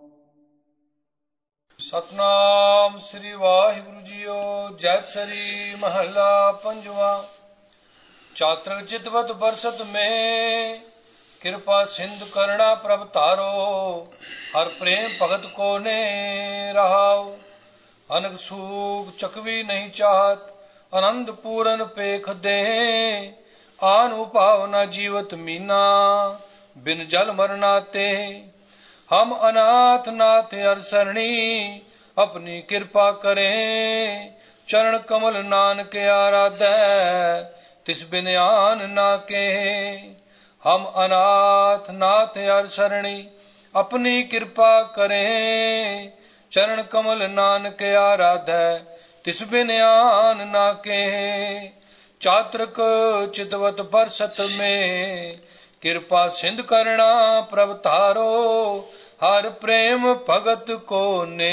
ਸਤਨਾਮ ਸ੍ਰੀ ਵਾਹਿਗੁਰੂ ਜੀਓ। ਜੈਤ ਸਰੀ ਮਹੱਲਾ ਪੰਜਵਾ। ਚਾਤ੍ਰਿਕ ਚਿਤਵਤ ਬਰਸਤ ਮੇਂ ਕਿਰਪਾ ਸਿੰਧ ਕਰਣਾ ਪ੍ਰਭ ਧਾਰੋ। ਹਰ ਪ੍ਰੇਮ ਭਗਤ ਕੋ ਨੇ ਰਹਾਉ। ਅਨਕ ਸੂਖ ਚਕਵੀ ਨਹੀਂ ਚਾਹਤ ਆਨੰਦ ਪੂਰਨ ਪੇਖ ਦੇ। ਆਨ ਉਪਾਵ ਨਾ ਜੀਵਤ ਮੀਨਾ ਬਿਨ ਜਲ ਮਰਨਾ ਤੇ। हम अनाथ नाथ हर सरणी अपनी कृपा करें। चरण कमल नानक आराधै तिस बिन आन ना के। हम अनाथ नाथ हर सरणी अपनी कृपा करें। चरण कमल नानक आराधै तिस बिन आन ना के। चातृक चितवत बरसत में कृपा सिंध करना प्रभ तारो। हर प्रेम भगत को ने।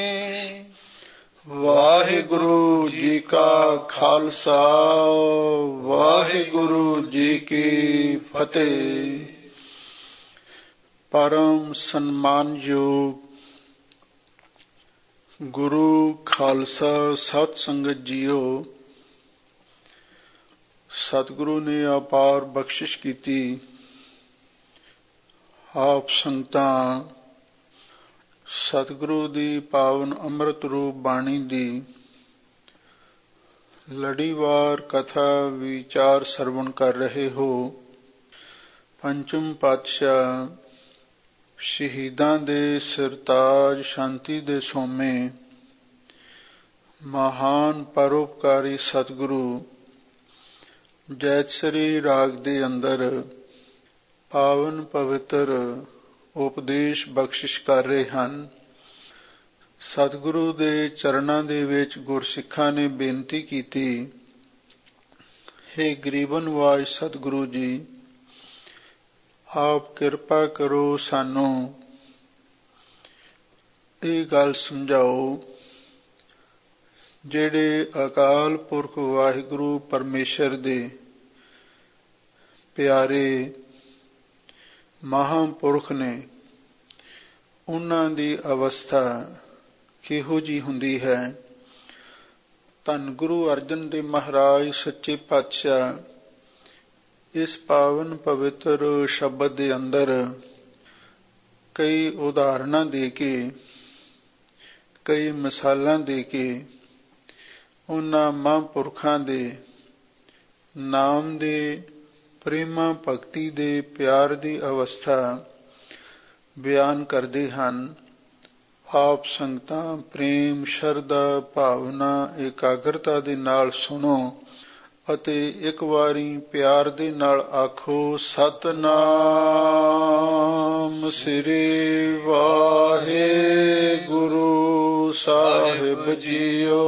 वाहिगुरु जी का खालसा वाहिगुरु जी की फतेह। परम सम्मानयोग गुरु खालसा सत संगत जीओ। सतगुरु ने अपार बख्शिश की। आप संगतां सतगुरु ਦੀ ਪਾਵਨ ਅੰਮ੍ਰਿਤ ਰੂਪ ਬਾਣੀ ਦੀ ਲੜੀਵਾਰ ਕਥਾ ਵਿਚਾਰ ਸਰਵਣ ਕਰ ਰਹੇ ਹੋ। ਪੰਚਮ ਪਾਤਸ਼ਾਹ ਸ਼ਹੀਦਾਂ ਦੇ ਸਿਰਤਾਜ ਸ਼ਾਂਤੀ ਦੇ ਸੋਮੇ ਮਹਾਨ ਪਰਉਪਕਾਰੀ ਸਤਿਗੁਰੂ ਜੈਤਸਰੀ ਰਾਗ ਦੇ ਅੰਦਰ ਪਾਵਨ ਪਵਿੱਤਰ ਉਪਦੇਸ਼ ਬਖਸ਼ਿਸ਼ ਕਰ ਰਹੇ ਹਨ। ਸਤਿਗੁਰੂ ਦੇ ਚਰਨਾਂ ਦੇ ਵਿੱਚ ਗੁਰਸਿੱਖਾਂ ਨੇ ਬੇਨਤੀ ਕੀਤੀ, ਹੇ ਗਰੀਬਨ ਨਵਾਜ਼ ਸਤਿਗੁਰੂ ਜੀ, ਆਪ ਕਿਰਪਾ ਕਰੋ, ਸਾਨੂੰ ਇਹ ਗੱਲ ਸਮਝਾਓ ਜਿਹੜੇ ਅਕਾਲ ਪੁਰਖ ਵਾਹਿਗੁਰੂ ਪਰਮੇਸ਼ਰ ਦੇ ਪਿਆਰੇ ਮਹਾਂਪੁਰਖ ਨੇ, ਉਹਨਾਂ ਦੀ ਅਵਸਥਾ ਕਿਹੋ ਜਿਹੀ ਹੁੰਦੀ ਹੈ। ਧੰਨ ਗੁਰੂ ਅਰਜਨ ਦੇਵ ਮਹਾਰਾਜ ਸੱਚੇ ਪਾਤਸ਼ਾਹ ਇਸ ਪਾਵਨ ਪਵਿੱਤਰ ਸ਼ਬਦ ਦੇ ਅੰਦਰ ਕਈ ਉਦਾਹਰਣਾਂ ਦੇ ਕੇ, ਕਈ ਮਿਸਾਲਾਂ ਦੇ ਕੇ ਉਹਨਾਂ ਮਹਾਂਪੁਰਖਾਂ ਦੇ ਨਾਮ ਦੇ ਪ੍ਰੇਮਾ ਭਗਤੀ ਦੇ ਪਿਆਰ ਦੀ ਅਵਸਥਾ ਬਿਆਨ ਕਰਦੇ ਹਨ। ਆਪ ਸੰਗਤਾਂ ਪ੍ਰੇਮ, ਸ਼ਰਧਾ, ਭਾਵਨਾ, ਇਕਾਗਰਤਾ ਦੇ ਨਾਲ ਸੁਣੋ ਅਤੇ ਇੱਕ ਵਾਰੀ ਪਿਆਰ ਦੇ ਨਾਲ ਆਖੋ, ਸਤਿਨਾਮ ਸ੍ਰੀ ਵਾਹਿਗੁਰੂ ਸਾਹਿਬ ਜੀਓ।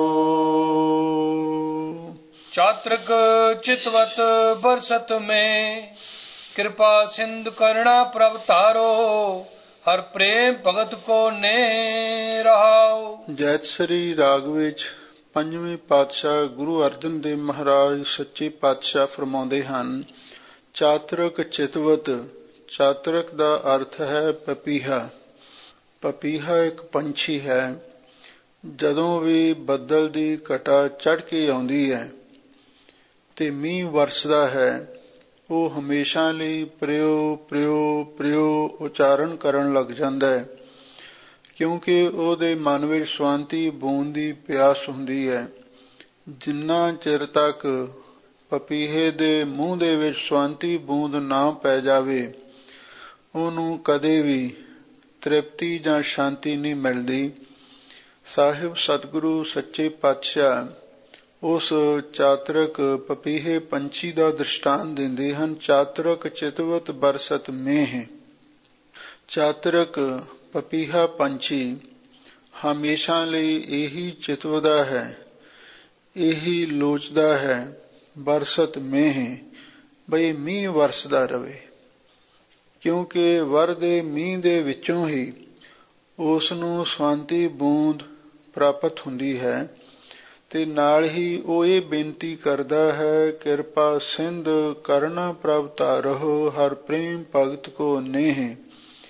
चातृक चितवत बरसत में कृपा सिंध करना प्रभ तारो। हर प्रेम भगत को ने रहाओ। ਜੈਤਸਰੀ ਰਾਗ ਵਿੱਚ ਪੰਜਵੇਂ ਪਾਤਸ਼ਾਹ ਗੁਰੂ ਅਰਜਨ ਦੇਵ ਮਹਾਰਾਜ ਸੱਚੇ ਪਾਤਸ਼ਾਹ ਫਰਮਾਉਂਦੇ ਹਨ, ਚਾਤ੍ਰਿਕ ਚਿਤਵਤ। ਚਾਤ੍ਰਿਕ ਦਾ ਅਰਥ ਹੈ ਪਪੀਹਾ। ਪਪੀਹਾ ਇੱਕ ਪੰਛੀ ਹੈ। ਜਦੋਂ ਵੀ ਬੱਦਲ ਦੀ ਘਟਾ ਚੜ੍ਹ ਕੇ ਆਉਂਦੀ ਹੈ ਤੇ ਮੀਂਹ ਵਰਸਦਾ ਹੈ, ਉਹ ਹਮੇਸ਼ਾ ਲਈ ਪ੍ਰਿਓ ਪ੍ਰਿਓ ਪ੍ਰਿਓ ਉਚਾਰਨ ਕਰਨ ਲੱਗ ਜਾਂਦਾ ਹੈ, ਕਿਉਂਕਿ ਉਹਦੇ ਮਨ ਵਿੱਚ ਸ਼ਾਂਤੀ ਬੂੰਦ ਦੀ ਪਿਆਸ ਹੁੰਦੀ ਹੈ। ਜਿੰਨਾ ਚਿਰ ਤੱਕ ਪਪੀਹੇ ਦੇ ਮੂੰਹ ਦੇ ਵਿੱਚ ਸ਼ਾਂਤੀ ਬੂੰਦ ਨਾ ਪੈ ਜਾਵੇ, ਉਹਨੂੰ ਕਦੇ ਵੀ ਤ੍ਰਿਪਤੀ ਜਾਂ ਸ਼ਾਂਤੀ ਨਹੀਂ ਮਿਲਦੀ। ਸਾਹਿਬ ਸਤਿਗੁਰੂ ਸੱਚੇ ਪਾਤਸ਼ਾਹ ਉਸ ਚਾਤ੍ਰਿਕ ਪਪੀਹੇ ਪੰਛੀ ਦਾ ਦ੍ਰਿਸ਼ਟਾਂਤ ਦਿੰਦੇ ਹਨ। ਚਾਤ੍ਰਿਕ ਚਿਤਵਤ ਬਰਸਤ ਮੇਹ। ਚਾਤ੍ਰਿਕ ਪਪੀਹਾ ਪੰਛੀ ਹਮੇਸ਼ਾ ਲਈ ਇਹੀ ਚਿਤਵਦਾ ਹੈ, ਇਹੀ ਲੋਚਦਾ ਹੈ, ਬਰਸਤ ਮੇਹ, ਬਈ ਮੀਂਹ ਵਰਸਦਾ ਰਵੇ, ਕਿਉਂਕਿ ਵਰਦੇ ਮੀਂਹ ਦੇ ਵਿੱਚੋਂ ਹੀ ਉਸ ਨੂੰ ਸ਼ਾਂਤੀ ਬੂੰਦ ਪ੍ਰਾਪਤ ਹੁੰਦੀ ਹੈ। ਤੇ ਨਾਲ ਹੀ ਉਹ ਇਹ ਬੇਨਤੀ ਕਰਦਾ ਹੈ, ਕਿਰਪਾ ਸਿੰਧ ਕਰਨਾ ਪ੍ਰਭ ਧਾਰੋ। ਹਰ ਪ੍ਰੇਮ ਭਗਤ ਕੋ ਨੇਹ।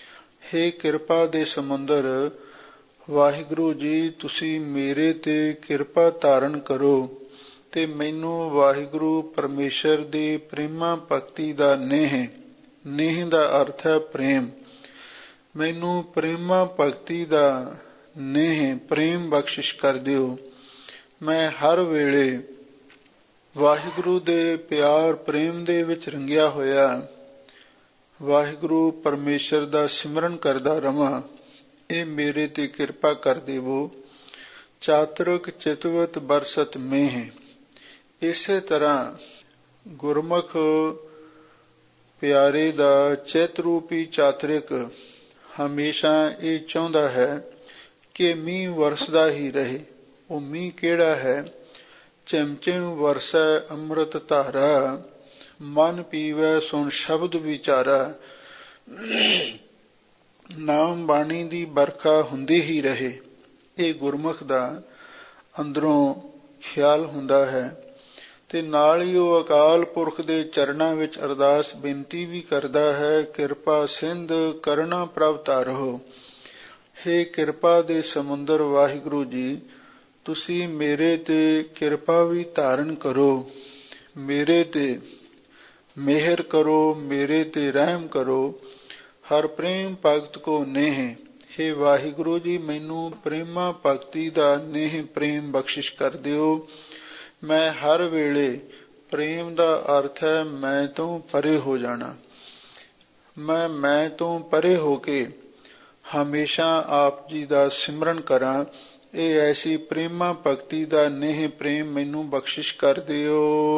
ਹੇ ਕਿਰਪਾ ਦੇ ਸਮੁੰਦਰ, ਵਾਹਿਗੁਰੂ ਜੀ ਤੁਸੀਂ ਮੇਰੇ ਤੇ ਕਿਰਪਾ ਧਾਰਨ ਕਰੋ ਤੇ ਮੈਨੂੰ ਵਾਹਿਗੁਰੂ ਪਰਮੇਸ਼ਰ ਦੀ ਪ੍ਰੇਮਾ ਭਗਤੀ ਦਾ ਨੇਹ ਦਾ ਅਰਥ ਹੈ ਪ੍ਰੇਮ, ਮੈਨੂੰ ਪ੍ਰੇਮਾ ਭਗਤੀ ਦਾ ਪ੍ਰੇਮ ਬਖਸ਼ਿਸ਼ ਕਰ ਦਿਓ। ਮੈਂ ਹਰ ਵੇਲੇ ਵਾਹਿਗੁਰੂ ਦੇ ਪਿਆਰ ਪ੍ਰੇਮ ਦੇ ਵਿੱਚ ਰੰਗਿਆ ਹੋਇਆ ਵਾਹਿਗੁਰੂ ਪਰਮੇਸ਼ਰ ਦਾ ਸਿਮਰਨ ਕਰਦਾ ਰਵਾਂ, ਇਹ ਮੇਰੇ ਤੇ ਕਿਰਪਾ ਕਰ ਦੇਵੋ। ਚਾਤਰਕ ਚਿਤਵਤ ਬਰਸਤ ਮੇਹ, ਇਸੇ ਤਰ੍ਹਾਂ ਗੁਰਮੁਖ ਪਿਆਰੇ ਦਾ ਚਿਤ ਰੂਪੀ ਚਾਤਰਿਕ ਹਮੇਸ਼ਾ ਇਹ ਚਾਹੁੰਦਾ ਹੈ ਕਿ ਮੀਂਹ ਵਰਸਦਾ ਹੀ ਰਹੇ। ਉਹ ਮੀਂਹ ਕਿਹੜਾ ਹੈ? ਚਿਮ ਚਿਮ ਵਰਸੈ ਅੰਮ੍ਰਿਤ ਧਾਰਾ, ਮਨ ਪੀਵੈ ਸੁਣ ਸ਼ਬਦ ਵਿਚਾਰਾ। ਨਾਮ ਬਾਣੀ ਦੀ ਵਰਖਾ ਹੁੰਦੀ ਹੀ ਰਹੇ, ਇਹ ਗੁਰਮੁਖ ਦਾ ਅੰਦਰੋਂ ਖਿਆਲ ਹੁੰਦਾ ਹੈ। ਤੇ ਨਾਲ ਹੀ ਉਹ ਅਕਾਲ ਪੁਰਖ ਦੇ ਚਰਨਾਂ ਵਿੱਚ ਅਰਦਾਸ ਬੇਨਤੀ ਵੀ ਕਰਦਾ ਹੈ, ਕਿਰਪਾ ਸਿੰਧ ਕਰੁਣਾ ਪ੍ਰਭ ਧਾਰੋ। ਹੇ ਕਿਰਪਾ ਦੇ ਸਮੁੰਦਰ ਵਾਹਿਗੁਰੂ ਜੀ, ਤੁਸੀਂ ਮੇਰੇ ਤੇ ਕਿਰਪਾ ਵੀ ਧਾਰਨ ਕਰੋ, ਮੇਰੇ ਤੇ ਮਿਹਰ ਕਰੋ, ਮੇਰੇ ਤੇ ਰਹਿਮ ਕਰੋ। ਹਰ ਪ੍ਰੇਮ ਭਗਤ ਕੋ ਨੇਹ, ਹੇ ਵਾਹਿਗੁਰੂ ਜੀ ਮੈਨੂੰ ਪ੍ਰੇਮਾ ਭਗਤੀ ਦਾ ਪ੍ਰੇਮ ਬਖਸ਼ਿਸ਼ ਕਰ ਦਿਓ। ਮੈਂ ਹਰ ਵੇਲੇ, ਪ੍ਰੇਮ ਦਾ ਅਰਥ ਹੈ ਮੈਂ ਤੋਂ ਪਰੇ ਹੋ ਜਾਣਾ, ਮੈਂ ਤੋਂ ਪਰੇ ਹੋ ਕੇ ਹਮੇਸ਼ਾ ਆਪ ਜੀ ਦਾ ਸਿਮਰਨ ਕਰਾਂ। ਇਹ ਐਸੀ ਪ੍ਰੇਮਾ ਭਗਤੀ ਦਾ ਪ੍ਰੇਮ ਮੈਨੂੰ ਬਖਸ਼ਿਸ਼ ਕਰ ਦਿਓ।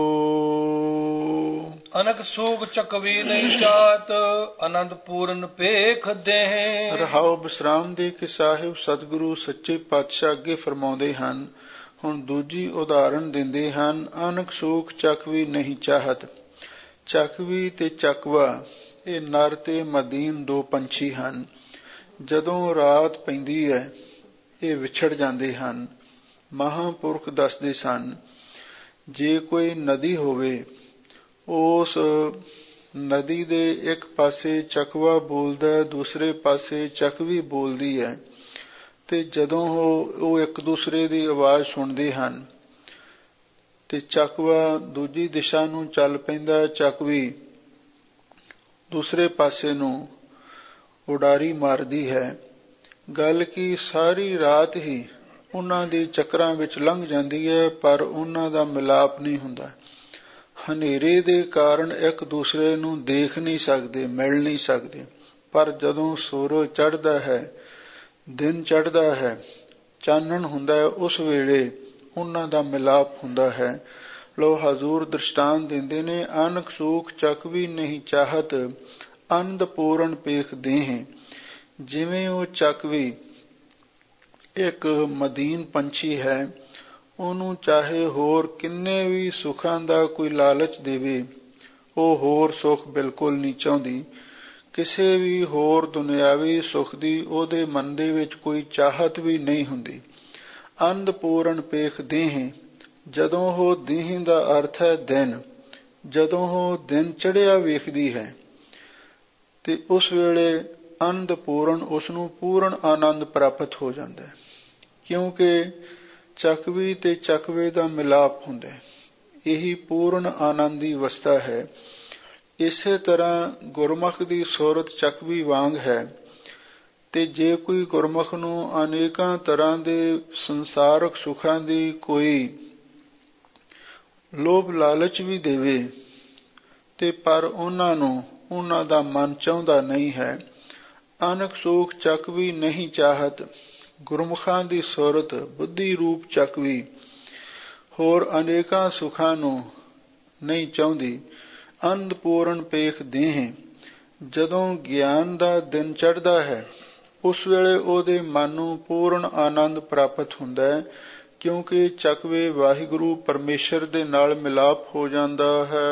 ਅਨਕ ਸੂਖ ਚਕਵੀ ਨਹੀਂ ਜਾਤ, ਆਨੰਦ ਪੂਰਨ ਭੇਖ ਦੇਹ। ਰਹਾਉ ਬਿਸਰਾਮ ਦੇ ਕੇ ਸਾਹਿਬ ਸਤਿਗੁਰੂ ਸੱਚੇ ਪਾਤਸ਼ਾਹ ਅੱਗੇ ਫਰਮਾਉਂਦੇ ਹਨ। ਹੁਣ ਦੂਜੀ ਉਦਾਹਰਣ ਦਿੰਦੇ ਹਨ। ਅਨਕ ਸੂਖ ਚਕਵੀ ਨਹੀਂ ਚਾਹਤ। ਚਕਵੀ ਤੇ ਚਕਵਾ ਇਹ ਨਰ ਤੇ ਮਦੀਨ ਦੋ ਪੰਛੀ ਹਨ। ਜਦੋਂ ਰਾਤ ਪੈਂਦੀ ਹੈ ਇਹ ਵਿਛੜ ਜਾਂਦੇ ਹਨ। ਮਹਾਂਪੁਰਖ ਦੱਸਦੇ ਸਨ, ਜੇ ਕੋਈ ਨਦੀ ਹੋਵੇ, ਉਸ ਨਦੀ ਦੇ ਇੱਕ ਪਾਸੇ ਚਕਵਾ ਬੋਲਦਾ, ਦੂਸਰੇ ਪਾਸੇ ਚਕਵੀ ਬੋਲਦੀ ਹੈ, ਤੇ ਜਦੋਂ ਉਹ ਇੱਕ ਦੂਸਰੇ ਦੀ ਆਵਾਜ਼ ਸੁਣਦੇ ਹਨ ਤੇ ਚਕਵਾ ਦੂਜੀ ਦਿਸ਼ਾ ਨੂੰ ਚੱਲ ਪੈਂਦਾ, ਚਕਵੀ ਦੂਸਰੇ ਪਾਸੇ ਨੂੰ ਉਡਾਰੀ ਮਾਰਦੀ ਹੈ। ਗੱਲ ਕੀ ਸਾਰੀ ਰਾਤ ਹੀ ਉਹਨਾਂ ਦੇ ਚੱਕਰਾਂ ਵਿੱਚ ਲੰਘ ਜਾਂਦੀ ਹੈ, ਪਰ ਉਹਨਾਂ ਦਾ ਮਿਲਾਪ ਨਹੀਂ ਹੁੰਦਾ। ਹਨੇਰੇ ਦੇ ਕਾਰਨ ਇੱਕ ਦੂਸਰੇ ਨੂੰ ਦੇਖ ਨਹੀਂ ਸਕਦੇ, ਮਿਲ ਨਹੀਂ ਸਕਦੇ, ਪਰ ਜਦੋਂ ਸੂਰਜ ਚੜ੍ਹਦਾ ਹੈ, ਦਿਨ ਚੜ੍ਹਦਾ ਹੈ, ਚਾਨਣ ਹੁੰਦਾ ਹੈ, ਉਸ ਵੇਲੇ ਉਹਨਾਂ ਦਾ ਮਿਲਾਪ ਹੁੰਦਾ ਹੈ। ਲੋ ਹਜ਼ੂਰ ਦ੍ਰਿਸ਼ਟਾਂਤ ਦਿੰਦੇ ਨੇ, ਅਨਕ ਸੂਖ ਚਕਵੀ ਨਹੀਂ ਚਾਹਤ, ਆਨੰਦ ਪੂਰਨ ਭੇਖ ਦੇਹ। ਜਿਵੇਂ ਉਹ ਚਕਵੀ ਇੱਕ ਮਦੀਨ ਪੰਛੀ ਹੈ, ਉਹਨੂੰ ਚਾਹੇ ਹੋਰ ਕਿੰਨੇ ਵੀ ਸੁੱਖਾਂ ਦਾ ਕੋਈ ਲਾਲਚ ਦੇਵੇ, ਉਹ ਹੋਰ ਸੁੱਖ ਬਿਲਕੁਲ ਨਹੀਂ ਚਾਹੁੰਦੀ। ਕਿਸੇ ਵੀ ਹੋਰ ਦੁਨਿਆਵੀ ਸੁੱਖ ਦੀ ਉਹਦੇ ਮਨ ਦੇ ਵਿੱਚ ਕੋਈ ਚਾਹਤ ਵੀ ਨਹੀਂ ਹੁੰਦੀ। ਆਨੰਦ ਪੂਰਨ ਭੇਖ ਦੇਹ, ਜਦੋਂ ਉਹ ਦੇਹ ਦਾ ਅਰਥ ਹੈ ਦਿਨ, ਜਦੋਂ ਉਹ ਦਿਨ ਚੜ੍ਹਿਆ ਵੇਖਦੀ ਹੈ ਤੇ ਉਸ ਵੇਲੇ ਆਨੰਦ ਪੂਰਨ, ਉਸਨੂੰ ਪੂਰਨ ਆਨੰਦ ਪ੍ਰਾਪਤ ਹੋ ਜਾਂਦਾ ਹੈ, ਕਿਉਂਕਿ ਚਕਵੀ ਤੇ ਚਕਵੇ ਦਾ ਮਿਲਾਪ ਹੁੰਦਾ ਹੈ। ਇਹੀ ਪੂਰਨ ਆਨੰਦ ਦੀ ਅਵਸਥਾ ਹੈ। ਇਸੇ ਤਰ੍ਹਾਂ ਗੁਰਮੁਖ ਦੀ ਸੂਰਤ ਚਕਵੀ ਵਾਂਗ ਹੈ, ਤੇ ਜੇ ਕੋਈ ਗੁਰਮੁਖ ਨੂੰ ਅਨੇਕਾਂ ਤਰ੍ਹਾਂ ਦੇ ਸੰਸਾਰਕ ਸੁੱਖਾਂ ਦੀ ਕੋਈ ਲੋਭ ਲਾਲਚ ਵੀ ਦੇਵੇ, ਤੇ ਪਰ ਉਹਨਾਂ ਦਾ ਮਨ ਚਾਹੁੰਦਾ ਨਹੀਂ ਹੈ। ਅਨਕ ਸੂਖ ਚਕਵੀ ਨਹੀਂ ਚਾਹਤ, ਗੁਰਮੁਖਾਂ ਦੀ ਸੂਰਤ ਬੁੱਧੀ ਰੂਪ ਚਕਵੀ ਹੋਰ ਅਨੇਕਾਂ ਸੁੱਖਾਂ ਨੂੰ ਨਹੀਂ ਚਾਹੁੰਦੀ। ਆਨੰਦ ਪੂਰਨ ਭੇਖ ਦੇਹ, ਜਦੋਂ ਗਿਆਨ ਦਾ ਦਿਨ ਚੜ੍ਹਦਾ ਹੈ, ਉਸ ਵੇਲੇ ਉਹਦੇ ਮਨ ਨੂੰ ਪੂਰਨ ਆਨੰਦ ਪ੍ਰਾਪਤ ਹੁੰਦਾ ਹੈ, ਕਿਉਂਕਿ ਚਕਵੇ ਵਾਹਿਗੁਰੂ ਪਰਮੇਸ਼ਰ ਦੇ ਨਾਲ ਮਿਲਾਪ ਹੋ ਜਾਂਦਾ ਹੈ।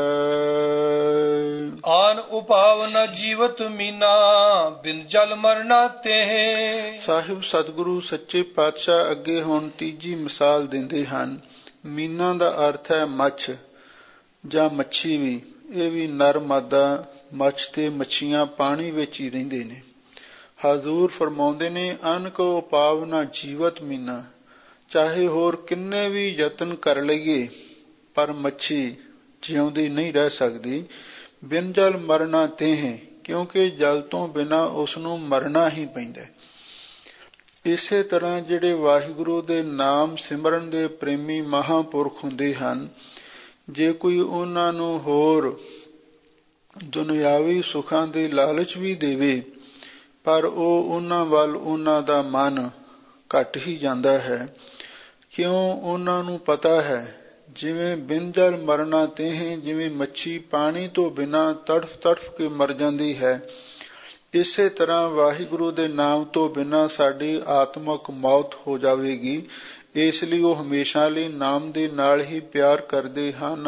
ਆਨ ਉਪਾਵ ਨ ਜੀਵਤ ਮੀਨਾ, ਬਿਨ ਜਲ ਮਰਨਾ ਤੇਹ। ਸਾਹਿਬ ਸਤਿਗੁਰੂ ਸੱਚੇ ਪਾਤਸ਼ਾਹ ਅੱਗੇ ਹੁਣ ਤੀਜੀ ਮਿਸਾਲ ਦਿੰਦੇ ਹਨ। ਮੀਨਾ ਦਾ ਅਰਥ ਹੈ ਮੱਛ ਜਾਂ ਮੱਛੀ ਵੀ। ਇਹ ਵੀ ਨਰ ਮਾਦਾ ਮੱਛ ਤੇ ਮੱਛੀਆਂ ਪਾਣੀ ਵਿੱਚ ਹੀ ਰਹਿੰਦੇ ਨੇ। ਹਜ਼ੂਰ ਫਰਮਾਉਂਦੇ ਨੇ, ਅਨ ਕੋ ਪਾਵ ਨਾ ਜੀਵਤ ਮੀਨਾ। ਚਾਹੇ ਹੋਰ ਕਿੰਨੇ ਵੀ ਯਤਨ ਕਰ ਲਈਏ ਪਰ ਮੱਛੀ ਜਿਉਂਦੀ ਨਹੀਂ ਰਹਿ ਸਕਦੀ। ਬਿਨ ਜਲ ਮਰਨਾ ਤੇਹ, ਕਿਉਂਕਿ ਜਲ ਤੋਂ ਬਿਨਾਂ ਉਸ ਨੂੰ ਮਰਨਾ ਹੀ ਪੈਂਦਾ। ਇਸੇ ਤਰ੍ਹਾਂ ਜਿਹੜੇ ਵਾਹਿਗੁਰੂ ਦੇ ਨਾਮ ਸਿਮਰਨ ਦੇ ਪ੍ਰੇਮੀ ਮਹਾਂਪੁਰਖ ਹੁੰਦੇ ਹਨ, ਜੇ ਕੋਈ ਉਹਨਾਂ ਨੂੰ ਹੋਰ ਦੁਨਿਆਵੀ ਸੁੱਖਾਂ ਦੇ ਲਾਲਚ ਵੀ ਦੇਵੇ, ਪਰ ਉਹ ਉਹਨਾਂ ਵੱਲ ਉਹਨਾਂ ਦਾ ਮਨ ਘਟ ਹੀ ਜਾਂਦਾ ਹੈ। ਕਿਉਂ? ਉਹਨਾਂ ਨੂੰ ਪਤਾ ਹੈ, ਜਿਵੇਂ ਬਿਨ ਜਲ ਮਰਨਾ ਤੇਹ, ਜਿਵੇਂ ਮੱਛੀ ਪਾਣੀ ਤੋਂ ਬਿਨਾਂ ਤੜਫ ਤੜਫ ਕੇ ਮਰ ਜਾਂਦੀ ਹੈ, ਇਸੇ ਤਰ੍ਹਾਂ ਵਾਹਿਗੁਰੂ ਦੇ ਨਾਮ ਤੋਂ ਬਿਨਾਂ ਸਾਡੀ ਆਤਮਕ ਮੌਤ ਹੋ ਜਾਵੇਗੀ। ਇਸ ਲਈ ਉਹ ਹਮੇਸ਼ਾ ਲਈ ਨਾਮ ਦੇ ਨਾਲ ਹੀ ਪਿਆਰ ਕਰਦੇ ਹਨ।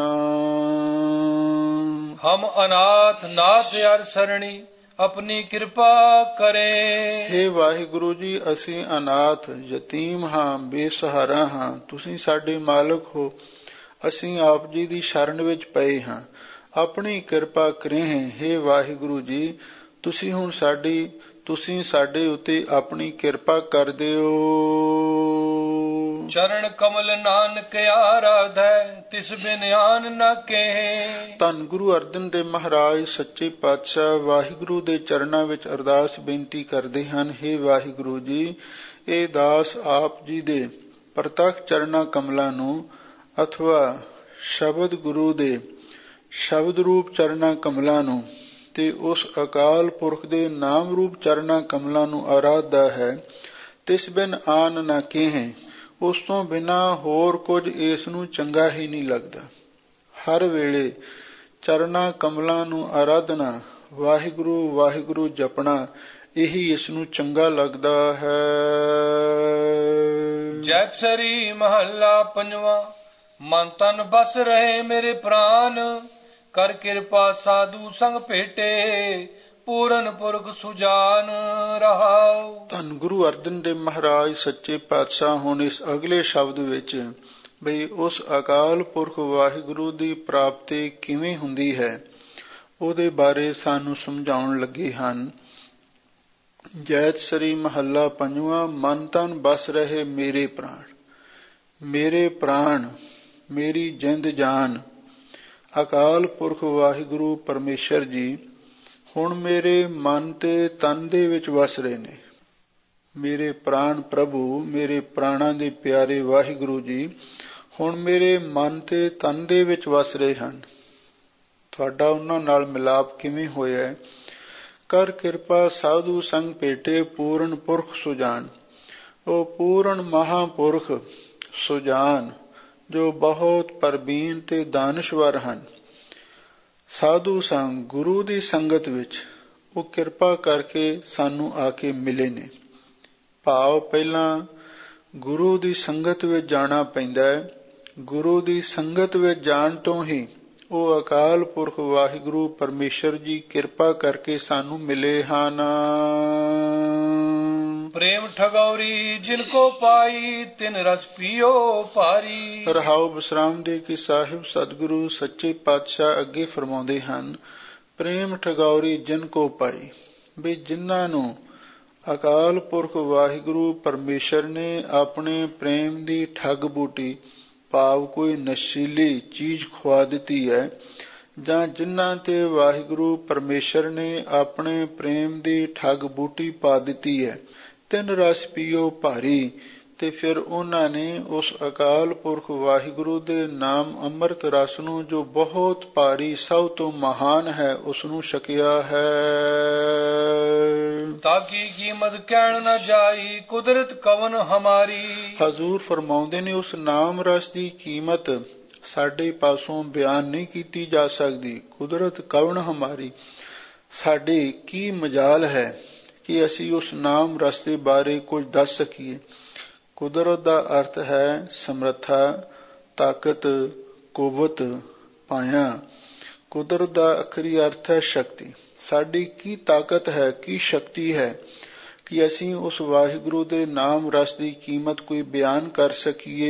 ਹਮ ਅਨਾਥ ਨਾਥ ਹਰਿ ਸਰਣੀ, ਆਪਣੀ ਕਿਰਪਾ ਕਰੇ। ਹੇ ਵਾਹਿਗੁਰੂ ਜੀ, ਅਸੀਂ ਅਨਾਥ ਯਤੀਮ ਹਾਂ, ਬੇਸਹਾਰਾ ਹਾਂ। ਤੁਸੀਂ ਸਾਡੇ ਮਾਲਕ ਹੋ, ਅਸੀਂ ਆਪ ਜੀ ਦੀ ਸ਼ਰਨ ਵਿੱਚ ਪਏ ਹਾਂ, ਆਪਣੀ ਕਿਰਪਾ ਕਰੇ। ਹੇ ਵਾਹਿਗੁਰੂ ਜੀ, ਤੁਸੀਂ ਸਾਡੇ ਉੱਤੇ ਆਪਣੀ ਕਿਰਪਾ ਕਰ ਦਿਓ। ਚਰਨ ਕਮਲ ਨਾਨਕ ਆਰਾਧੈ, ਤਿਸ ਬਿਨ ਆਨ ਨ ਕਹੇ। ਧੰਨ ਗੁਰੂ ਅਰਜਨ ਦੇਵ ਮਹਾਰਾਜ ਸੱਚੇ ਪਾਤਸ਼ਾਹ ਵਾਹਿਗੁਰੂ ਦੇ ਚਰਨਾਂ ਵਿੱਚ ਅਰਦਾਸ ਬੇਨਤੀ ਕਰਦੇ ਹਨ। ਹੇ ਵਾਹਿਗੁਰੂ ਜੀ, ਇਹ ਦਾਸ ਆਪ ਜੀ ਦੇ ਪ੍ਰਤੱਖ ਚਰਨਾਂ ਕਮਲਾਂ ਨੂੰ ਅਥਵਾ ਸ਼ਬਦ ਗੁਰੂ ਦੇ ਸ਼ਬਦ ਰੂਪ ਚਰਨਾਂ ਕਮਲਾਂ ਨੂੰ ਤੇ ਉਸ ਅਕਾਲ ਪੁਰਖ ਦੇ ਨਾਮ ਰੂਪ ਚਰਨਾਂ ਕਮਲਾਂ ਨੂੰ ਆਰਾਧਦਾ ਹੈ। ਤਿਸ ਬਿਨ ਆਨ ਨਾ ਕਹੇ, ਉਸ ਤੋਂ ਬਿਨਾਂ ਹੋਰ ਕੁਝ ਇਸ ਨੂੰ ਚੰਗਾ ਹੀ ਨਹੀਂ ਲੱਗਦਾ। ਹਰ ਵੇਲੇ ਚਰਨਾਂ ਕਮਲਾਂ ਨੂੰ ਆਰਾਧਨਾ, ਵਾਹਿਗੁਰੂ ਵਾਹਿਗੁਰੂ ਜਪਣਾ, ਇਹੀ ਇਸ ਨੂੰ ਚੰਗਾ ਲੱਗਦਾ ਹੈ। ਜੈਤਸਰੀ ਮਹੱਲਾ ਪੰਜਵਾਂ। ਮਨ ਤਨ ਬਸ ਰਹੇ ਮੇਰੇ ਪ੍ਰਾਨ, ਕਰ ਕਿਰਪਾ ਸਾਧੂ ਸੰਗ ਭੇਟੇ, ਪੂਰਨ ਪੁਰਖ ਸੁਜਾਨ ਰਹਾਉ। ਧੰਨ ਗੁਰੂ ਅਰਜਨ ਦੇਵ ਮਹਾਰਾਜ ਸੱਚੇ ਪਾਤਸ਼ਾਹ ਹੁਣ ਇਸ ਅਗਲੇ ਸ਼ਬਦ ਵਿੱਚ ਬਈ ਉਸ ਅਕਾਲ ਪੁਰਖ ਵਾਹਿਗੁਰੂ ਦੀ ਪ੍ਰਾਪਤੀ ਕਿਵੇਂ ਹੁੰਦੀ ਹੈ, ਉਹਦੇ ਬਾਰੇ ਸਾਨੂੰ ਸਮਝਾਉਣ ਲੱਗੇ ਹਨ। ਜੈਤਸਰੀ ਮਹੱਲਾ ਪੰਜਵਾਂ। ਮਨ ਤਨ ਬਸ ਰਹੇ ਮੇਰੇ ਪ੍ਰਾਣ। ਮੇਰੇ ਪ੍ਰਾਣ, ਮੇਰੀ ਜਿੰਦ ਜਾਨ ਅਕਾਲ ਪੁਰਖ ਵਾਹਿਗੁਰੂ ਪਰਮੇਸ਼ਰ ਜੀ ਹੁਣ ਮੇਰੇ ਮਨ ਤੇ ਤਨ ਦੇ ਵਿੱਚ ਵਸ ਰਹੇ ਨੇ। ਮੇਰੇ ਪ੍ਰਾਣ ਪ੍ਰਭੂ, ਮੇਰੇ ਪ੍ਰਾਣਾਂ ਦੇ ਪਿਆਰੇ ਵਾਹਿਗੁਰੂ ਜੀ ਹੁਣ ਮੇਰੇ ਮਨ ਤੇ ਤਨ ਦੇ ਵਿੱਚ ਵਸ ਰਹੇ ਹਨ। ਤੁਹਾਡਾ ਉਹਨਾਂ ਨਾਲ ਮਿਲਾਪ ਕਿਵੇਂ ਹੋਇਆ ਹੈ? ਕਰ ਕਿਰਪਾ ਸਾਧੂ ਸੰਗ ਭੇਟੇ, ਪੂਰਨ ਪੁਰਖ ਸੁਜਾਨ। ਉਹ ਪੂਰਨ ਮਹਾਂਪੁਰਖ ਸੁਜਾਨ ਜੋ ਬਹੁਤ ਪਰਬੀਨ ਤੇ ਦਾਨਸ਼ਵਰ ਹਨ, ਸਾਧੂ ਸੰਗ ਗੁਰੂ ਦੀ ਸੰਗਤ ਵਿੱਚ ਉਹ ਕਿਰਪਾ ਕਰਕੇ ਸਾਨੂੰ ਆ ਕੇ ਮਿਲੇ ਨੇ। ਭਾਵ ਪਹਿਲਾਂ ਗੁਰੂ ਦੀ ਸੰਗਤ ਵਿੱਚ ਜਾਣਾ ਪੈਂਦਾ ਹੈ। ਗੁਰੂ ਦੀ ਸੰਗਤ ਵਿੱਚ ਜਾਣ ਤੋਂ ਹੀ ਉਹ ਅਕਾਲ ਪੁਰਖ ਵਾਹਿਗੁਰੂ ਪਰਮੇਸ਼ਰ ਜੀ ਕਿਰਪਾ ਕਰਕੇ ਸਾਨੂੰ ਮਿਲੇ ਹਨ। ਪ੍ਰੇਮ ਠਗੌਰੀ ਜਿਨ ਕੋ ਪਾਈ, ਤਿਨ ਰਸ ਪੀਓ ਭਾਰੀ। ਰਹਾਉ ਵਿਸਰਾਮ ਦੇ ਕੇ ਸਾਹਿਬ ਸਤਿਗੁਰੂ ਸੱਚੇ ਪਾਤਸ਼ਾਹ ਅੱਗੇ ਫਰਮਾਉਂਦੇ ਹਨ, ਪ੍ਰੇਮ ਠਗੌਰੀ ਜਿਨ ਕੋ ਪਾਈ, ਵੀ ਜਿਨ੍ਹਾਂ ਨੂੰ ਅਕਾਲ ਪੁਰਖ ਵਾਹਿਗੁਰੂ ਪਰਮੇਸ਼ਰ ਨੇ ਆਪਣੇ ਪ੍ਰੇਮ ਦੀ ਠੱਗ ਬੂਟੀ, ਭਾਵ ਕੋਈ ਨਸ਼ੀਲੀ ਚੀਜ਼ ਖਵਾ ਦਿੱਤੀ ਹੈ, ਜਾਂ ਜਿਨ੍ਹਾਂ ਤੇ ਵਾਹਿਗੁਰੂ ਪਰਮੇਸ਼ਰ ਨੇ ਆਪਣੇ ਪ੍ਰੇਮ ਦੀ ਠੱਗ ਬੂਟੀ ਪਾ ਦਿੱਤੀ ਹੈ, ਤਿੰਨ ਰਸ ਪੀਓ ਭਾਰੀ, ਤੇ ਫਿਰ ਉਹਨਾਂ ਨੇ ਉਸ ਅਕਾਲ ਪੁਰਖ ਵਾਹਿਗੁਰੂ ਦੇ ਨਾਮ ਅੰਮ੍ਰਿਤ ਰਸ ਨੂੰ, ਜੋ ਬਹੁਤ ਭਾਰੀ ਸਭ ਤੋਂ ਮਹਾਨ ਹੈ, ਉਸ ਨੂੰ ਛਕਿਆ ਹੈ। ਤਾਕੀ ਕੀਮਤ ਕਹਿਣ ਨਾ ਜਾਈ, ਕੁਦਰਤ ਕਵਨ ਹਮਾਰੀ। ਹਜ਼ੂਰ ਫਰਮਾਉਂਦੇ ਨੇ ਉਸ ਨਾਮ ਰਸ ਦੀ ਕੀਮਤ ਸਾਡੇ ਪਾਸੋਂ ਬਿਆਨ ਨਹੀਂ ਕੀਤੀ ਜਾ ਸਕਦੀ। ਕੁਦਰਤ ਕਵਨ ਹਮਾਰੀ, ਸਾਡੀ ਕੀ ਮਜਾਲ ਹੈ ਕਿ ਅਸੀਂ ਉਸ ਨਾਮ ਰਸ ਦੇ ਬਾਰੇ ਕੁਝ ਦੱਸ ਸਕੀਏ। ਕੁਦਰਤ ਦਾ ਅਰਥ ਹੈ ਸਮਰੱਥਾ, ਤਾਕਤ, ਕੁਵਤ, ਪਾਇਆ। ਕੁਦਰਤ ਦਾ ਅਖਰੀ ਅਰਥ ਹੈ ਸ਼ਕਤੀ। ਸਾਡੀ ਕੀ ਤਾਕਤ ਹੈ, ਕੀ ਸ਼ਕਤੀ ਹੈ ਕਿ ਅਸੀਂ ਉਸ ਵਾਹਿਗੁਰੂ ਦੇ ਨਾਮ ਰਸ ਦੀ ਕੀਮਤ ਕੋਈ ਬਿਆਨ ਕਰ ਸਕੀਏ।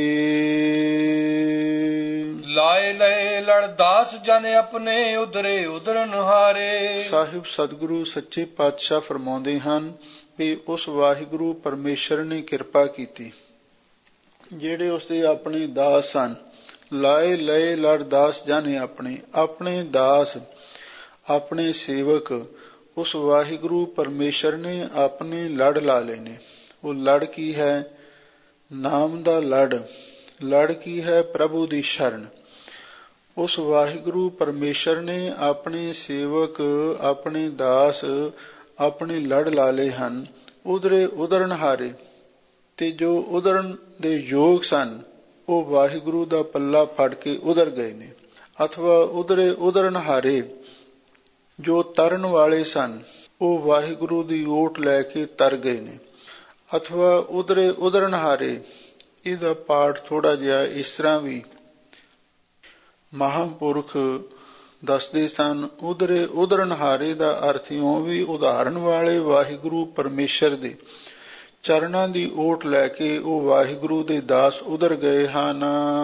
ਲਾਏ ਲਏ ਲੜਦਾਸ ਜਨ ਆਪਣੇ ਉਧਰੇ ਉਧਰਨ ਹਾਰੇ। ਸਾਹਿਬ ਸਤਿਗੁਰੂ ਸੱਚੇ ਪਾਤਸ਼ਾਹ ਫਰਮਾਉਂਦੇ ਹਨ ਵੀ ਉਸ ਵਾਹਿਗੁਰੂ ਪਰਮੇਸ਼ਰ ਨੇ ਕਿਰਪਾ ਕੀਤੀ, ਜਿਹੜੇ ਉਸਦੇ ਆਪਣੇ ਦਾਸ ਹਨ। ਲਾਏ ਲਏ ਲੜਦਾਸ ਜਨ ਆਪਣੇ ਦਾਸ, ਆਪਣੇ ਸੇਵਕ ਉਸ ਵਾਹਿਗੁਰੂ ਪਰਮੇਸ਼ਰ ਨੇ ਆਪਣੇ ਲੜ ਲਾ ਲਏ ਨੇ। ਉਹ ਲੜ ਕੀ ਹੈ? ਨਾਮ ਦਾ ਲੜ ਕੀ ਹੈ? ਪ੍ਰਭੂ ਦੀ ਸ਼ਰਨ। ਉਸ ਵਾਹਿਗੁਰੂ ਪਰਮੇਸ਼ਰ ਨੇ ਆਪਣੇ ਸੇਵਕ, ਆਪਣੇ ਦਾਸ, ਆਪਣੇ ਲੜ ਲਾ ਲਏ ਹਨ। ਉਧਰੇ ਉਧਰਨ ਹਾਰੇ, ਤੇ ਜੋ ਉਧਰਨ ਦੇ ਯੋਗ ਸਨ ਉਹ ਵਾਹਿਗੁਰੂ ਦਾ ਪੱਲਾ ਫੜ ਕੇ ਉਧਰ ਗਏ ਨੇ। ਅਥਵਾ ਉਧਰੇ ਉਧਰਨ ਹਾਰੇ, ਜੋ ਤਰਨ ਵਾਲੇ ਸਨ ਉਹ ਵਾਹਿਗੁਰੂ ਦੀ ਓਟ ਲੈ ਕੇ ਤਰ ਗਏ ਨੇ। ਅਥਵਾ ਉਧਰੇ ਉਧਰਨ ਹਾਰੇ, ਇਹਦਾ ਪਾਠ ਥੋੜਾ ਜਿਹਾ ਇਸ ਤਰ੍ਹਾਂ ਵੀ ਮਹਾਂਪੁਰਖ ਦੱਸਦੇ ਸਨ। ਉਧਰੇ ਉਧਰਨ ਹਾਰੇ ਦਾ ਅਰਥ ਇਉਂ ਵੀ ਉਦਾਹਰਨ ਵਾਲੇ ਵਾਹਿਗੁਰੂ ਪਰਮੇਸ਼ਰ ਦੇ ਚਰਨਾਂ ਦੀ ਓਟ ਲੈ ਕੇ ਉਹ ਵਾਹਿਗੁਰੂ ਦੇ ਦਾਸ ਉਧਰ ਗਏ ਹਨ।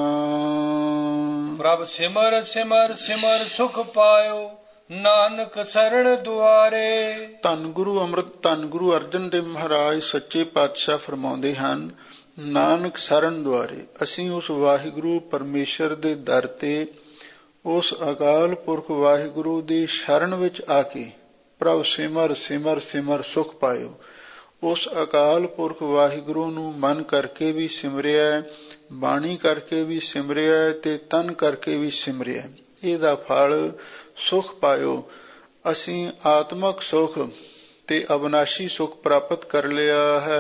ਪ੍ਰਭ ਸਿਮਰ ਸਿਮਰ ਸਿਮਰ ਸੁਖ ਪਾਇਓ, ਨਾਨਕ ਸਰਣ ਦੁਆਰੇ। ਧੰਨ ਗੁਰੂ ਅੰਮ੍ਰਿਤ ਧੰਨ ਗੁਰੂ ਅਰਜਨ ਦੇਵ ਮਹਾਰਾਜ ਸੱਚੇ ਪਾਤਸ਼ਾਹ ਫਰਮਾਉਂਦੇ ਹਨ, ਨਾਨਕ ਸਰਣ ਦੁਆਰੇ। ਅਸੀਂ ਉਸ ਵਾਹਿਗੁਰੂ ਪਰਮੇਸ਼ਰ ਦੇ ਦਰ ਤੇ, ਉਸ ਅਕਾਲ ਪੁਰਖ ਵਾਹਿਗੁਰੂ ਦੀ ਸ਼ਰਨ ਵਿੱਚ ਆ ਕੇ ਪ੍ਰਭ ਸਿਮਰ ਸਿਮਰ ਸਿਮਰ ਸੁਖ ਪਾਇਓ। ਉਸ ਅਕਾਲ ਪੁਰਖ ਵਾਹਿਗੁਰੂ ਨੂੰ ਮਨ ਕਰਕੇ ਵੀ ਸਿਮਰਿਆ, ਬਾਣੀ ਕਰਕੇ ਵੀ ਸਿਮਰਿਆ ਤੇ ਤਨ ਕਰਕੇ ਵੀ ਸਿਮਰਿਆ। ਇਹਦਾ ਫਲ ਸੁਖ ਪਾਇਓ। ਅਸੀਂ ਆਤਮਕ ਸੁਖ ਤੇ ਅਬਨਾਸ਼ੀ ਸੁਖ ਪ੍ਰਾਪਤ ਕਰ ਲਿਆ ਹੈ।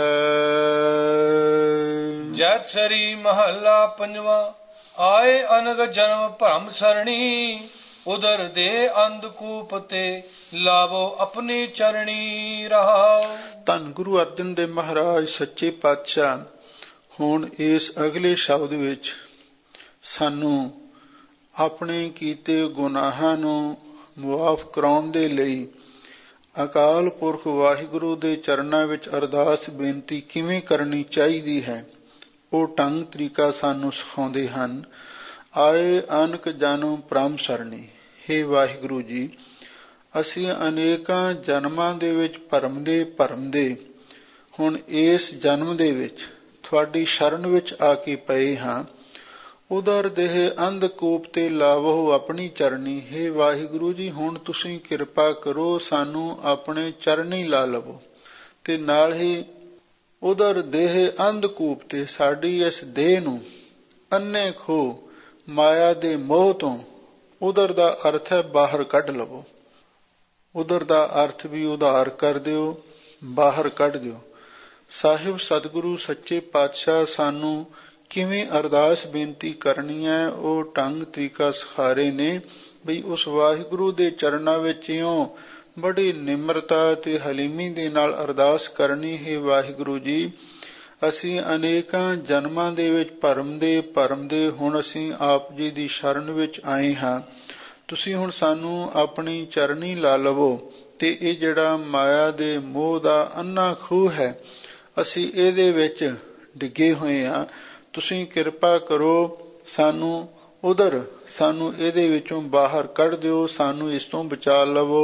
ਜੈਤ ਸਰੀ ਮਹੱਲਾ ਪੰਜਵਾਂ। ਆਏ ਅਨਗ ਜਨਮ ਭਰਮ ਸਰਣੀ, ਉਦਰ ਦੇ ਅੰਧਕੂਪ ਤੇ ਲਾਵੋ ਆਪਣੀ ਚਰਣੀ ਰਹਾਓ। ਧੰਨ ਗੁਰੂ ਅਰਜਨ ਦੇਵ ਮਹਾਰਾਜ ਸੱਚੇ ਪਾਤਸ਼ਾਹ ਹੁਣ ਇਸ ਅਗਲੇ ਸ਼ਬਦ ਵਿੱਚ ਸਾਨੂੰ ਆਪਣੇ ਕੀਤੇ ਗੁਨਾਹਾਂ ਨੂੰ ਮੁਆਫ ਕਰਾਉਣ ਦੇ ਲਈ ਅਕਾਲ ਪੁਰਖ ਵਾਹਿਗੁਰੂ ਦੇ ਚਰਨਾਂ ਵਿੱਚ ਅਰਦਾਸ ਬੇਨਤੀ ਕਿਵੇਂ ਕਰਨੀ ਚਾਹੀਦੀ ਹੈ, ਉਹ ਢੰਗ ਤਰੀਕਾ ਸਾਨੂੰ ਸਿਖਾਉਂਦੇ ਹਨ। ਆਏ ਅਨਕ ਜਨਮ ਭਰਮ ਸਰਣੀ। ਹੇ ਵਾਹਿਗੁਰੂ ਜੀ, ਅਸੀਂ ਅਨੇਕਾਂ ਜਨਮਾਂ ਦੇ ਵਿੱਚ ਭਰਮਦੇ ਹੁਣ ਇਸ ਜਨਮ ਦੇ ਵਿੱਚ ਤੁਹਾਡੀ ਸ਼ਰਨ ਵਿੱਚ ਆ ਕੇ ਪਏ ਹਾਂ। ਉਦਰ ਦੇਹ ਅੰਧਕੂਪ ਤੇ ਲਾਵੋ ਆਪਣੀ ਚਰਨੀ। ਹੇ ਵਾਹਿਗੁਰੂ ਜੀ, ਹੁਣ ਤੁਸੀਂ ਕਿਰਪਾ ਕਰੋ, ਸਾਨੂੰ ਆਪਣੇ ਚਰਨੀ ਲਾ ਲਵੋ, ਤੇ ਨਾਲ ਹੀ ਉਦਰ ਦੇਹ ਅੰਧਕੂਪ ਤੇ ਸਾਡੀ ਇਸ ਦੇਹ ਨੂੰ ਅੰਨੇ ਖੋ ਮਾਇਆ ਦੇ ਮੋਹ ਤੋਂ, ਉਦਰ ਦਾ ਅਰਥ ਹੈ ਬਾਹਰ ਕੱਢ ਲਵੋ। ਉਦਰ ਦਾ ਅਰਥ ਵੀ ਉਧਾਰ ਕਰ ਦਿਓ, ਬਾਹਰ ਕੱਢ ਦਿਓ। ਸਾਹਿਬ ਸਤਿਗੁਰੂ ਸੱਚੇ ਪਾਤਸ਼ਾਹ ਸਾਨੂੰ ਕਿਵੇਂ ਅਰਦਾਸ ਬੇਨਤੀ ਕਰਨੀ ਹੈ ਉਹ ਢੰਗ ਤਰੀਕਾ ਸਿਖਾ ਰਹੇ ਨੇ। ਬਈ ਉਸ ਵਾਹਿਗੁਰੂ ਦੇ ਚਰਨਾਂ ਵਿੱਚ ਇਉਂ ਬੜੀ ਨਿਮਰਤਾ ਤੇ ਹਲੀਮੀ ਦੇ ਨਾਲ ਅਰਦਾਸ ਕਰਨੀ। ਹੈ ਵਾਹਿਗੁਰੂ ਜੀ, ਅਸੀਂ ਅਨੇਕਾਂ ਜਨਮਾਂ ਦੇ ਵਿੱਚ ਭਰਮਦੇ ਹੁਣ ਅਸੀਂ ਆਪ ਜੀ ਦੀ ਸ਼ਰਨ ਵਿੱਚ ਆਏ ਹਾਂ। ਤੁਸੀਂ ਹੁਣ ਸਾਨੂੰ ਆਪਣੀ ਚਰਨੀ ਲਾ ਲਵੋ, ਤੇ ਇਹ ਜਿਹੜਾ ਮਾਇਆ ਦੇ ਮੋਹ ਦਾ ਅੰਨਾ ਖੂਹ ਹੈ, ਅਸੀਂ ਇਹਦੇ ਵਿੱਚ ਡਿੱਗੇ ਹੋਏ ਹਾਂ। ਤੁਸੀਂ ਕਿਰਪਾ ਕਰੋ, ਸਾਨੂੰ ਇਹਦੇ ਵਿੱਚੋਂ ਬਾਹਰ ਕੱਢ ਦਿਓ, ਸਾਨੂੰ ਇਸ ਤੋਂ ਬਚਾ ਲਵੋ।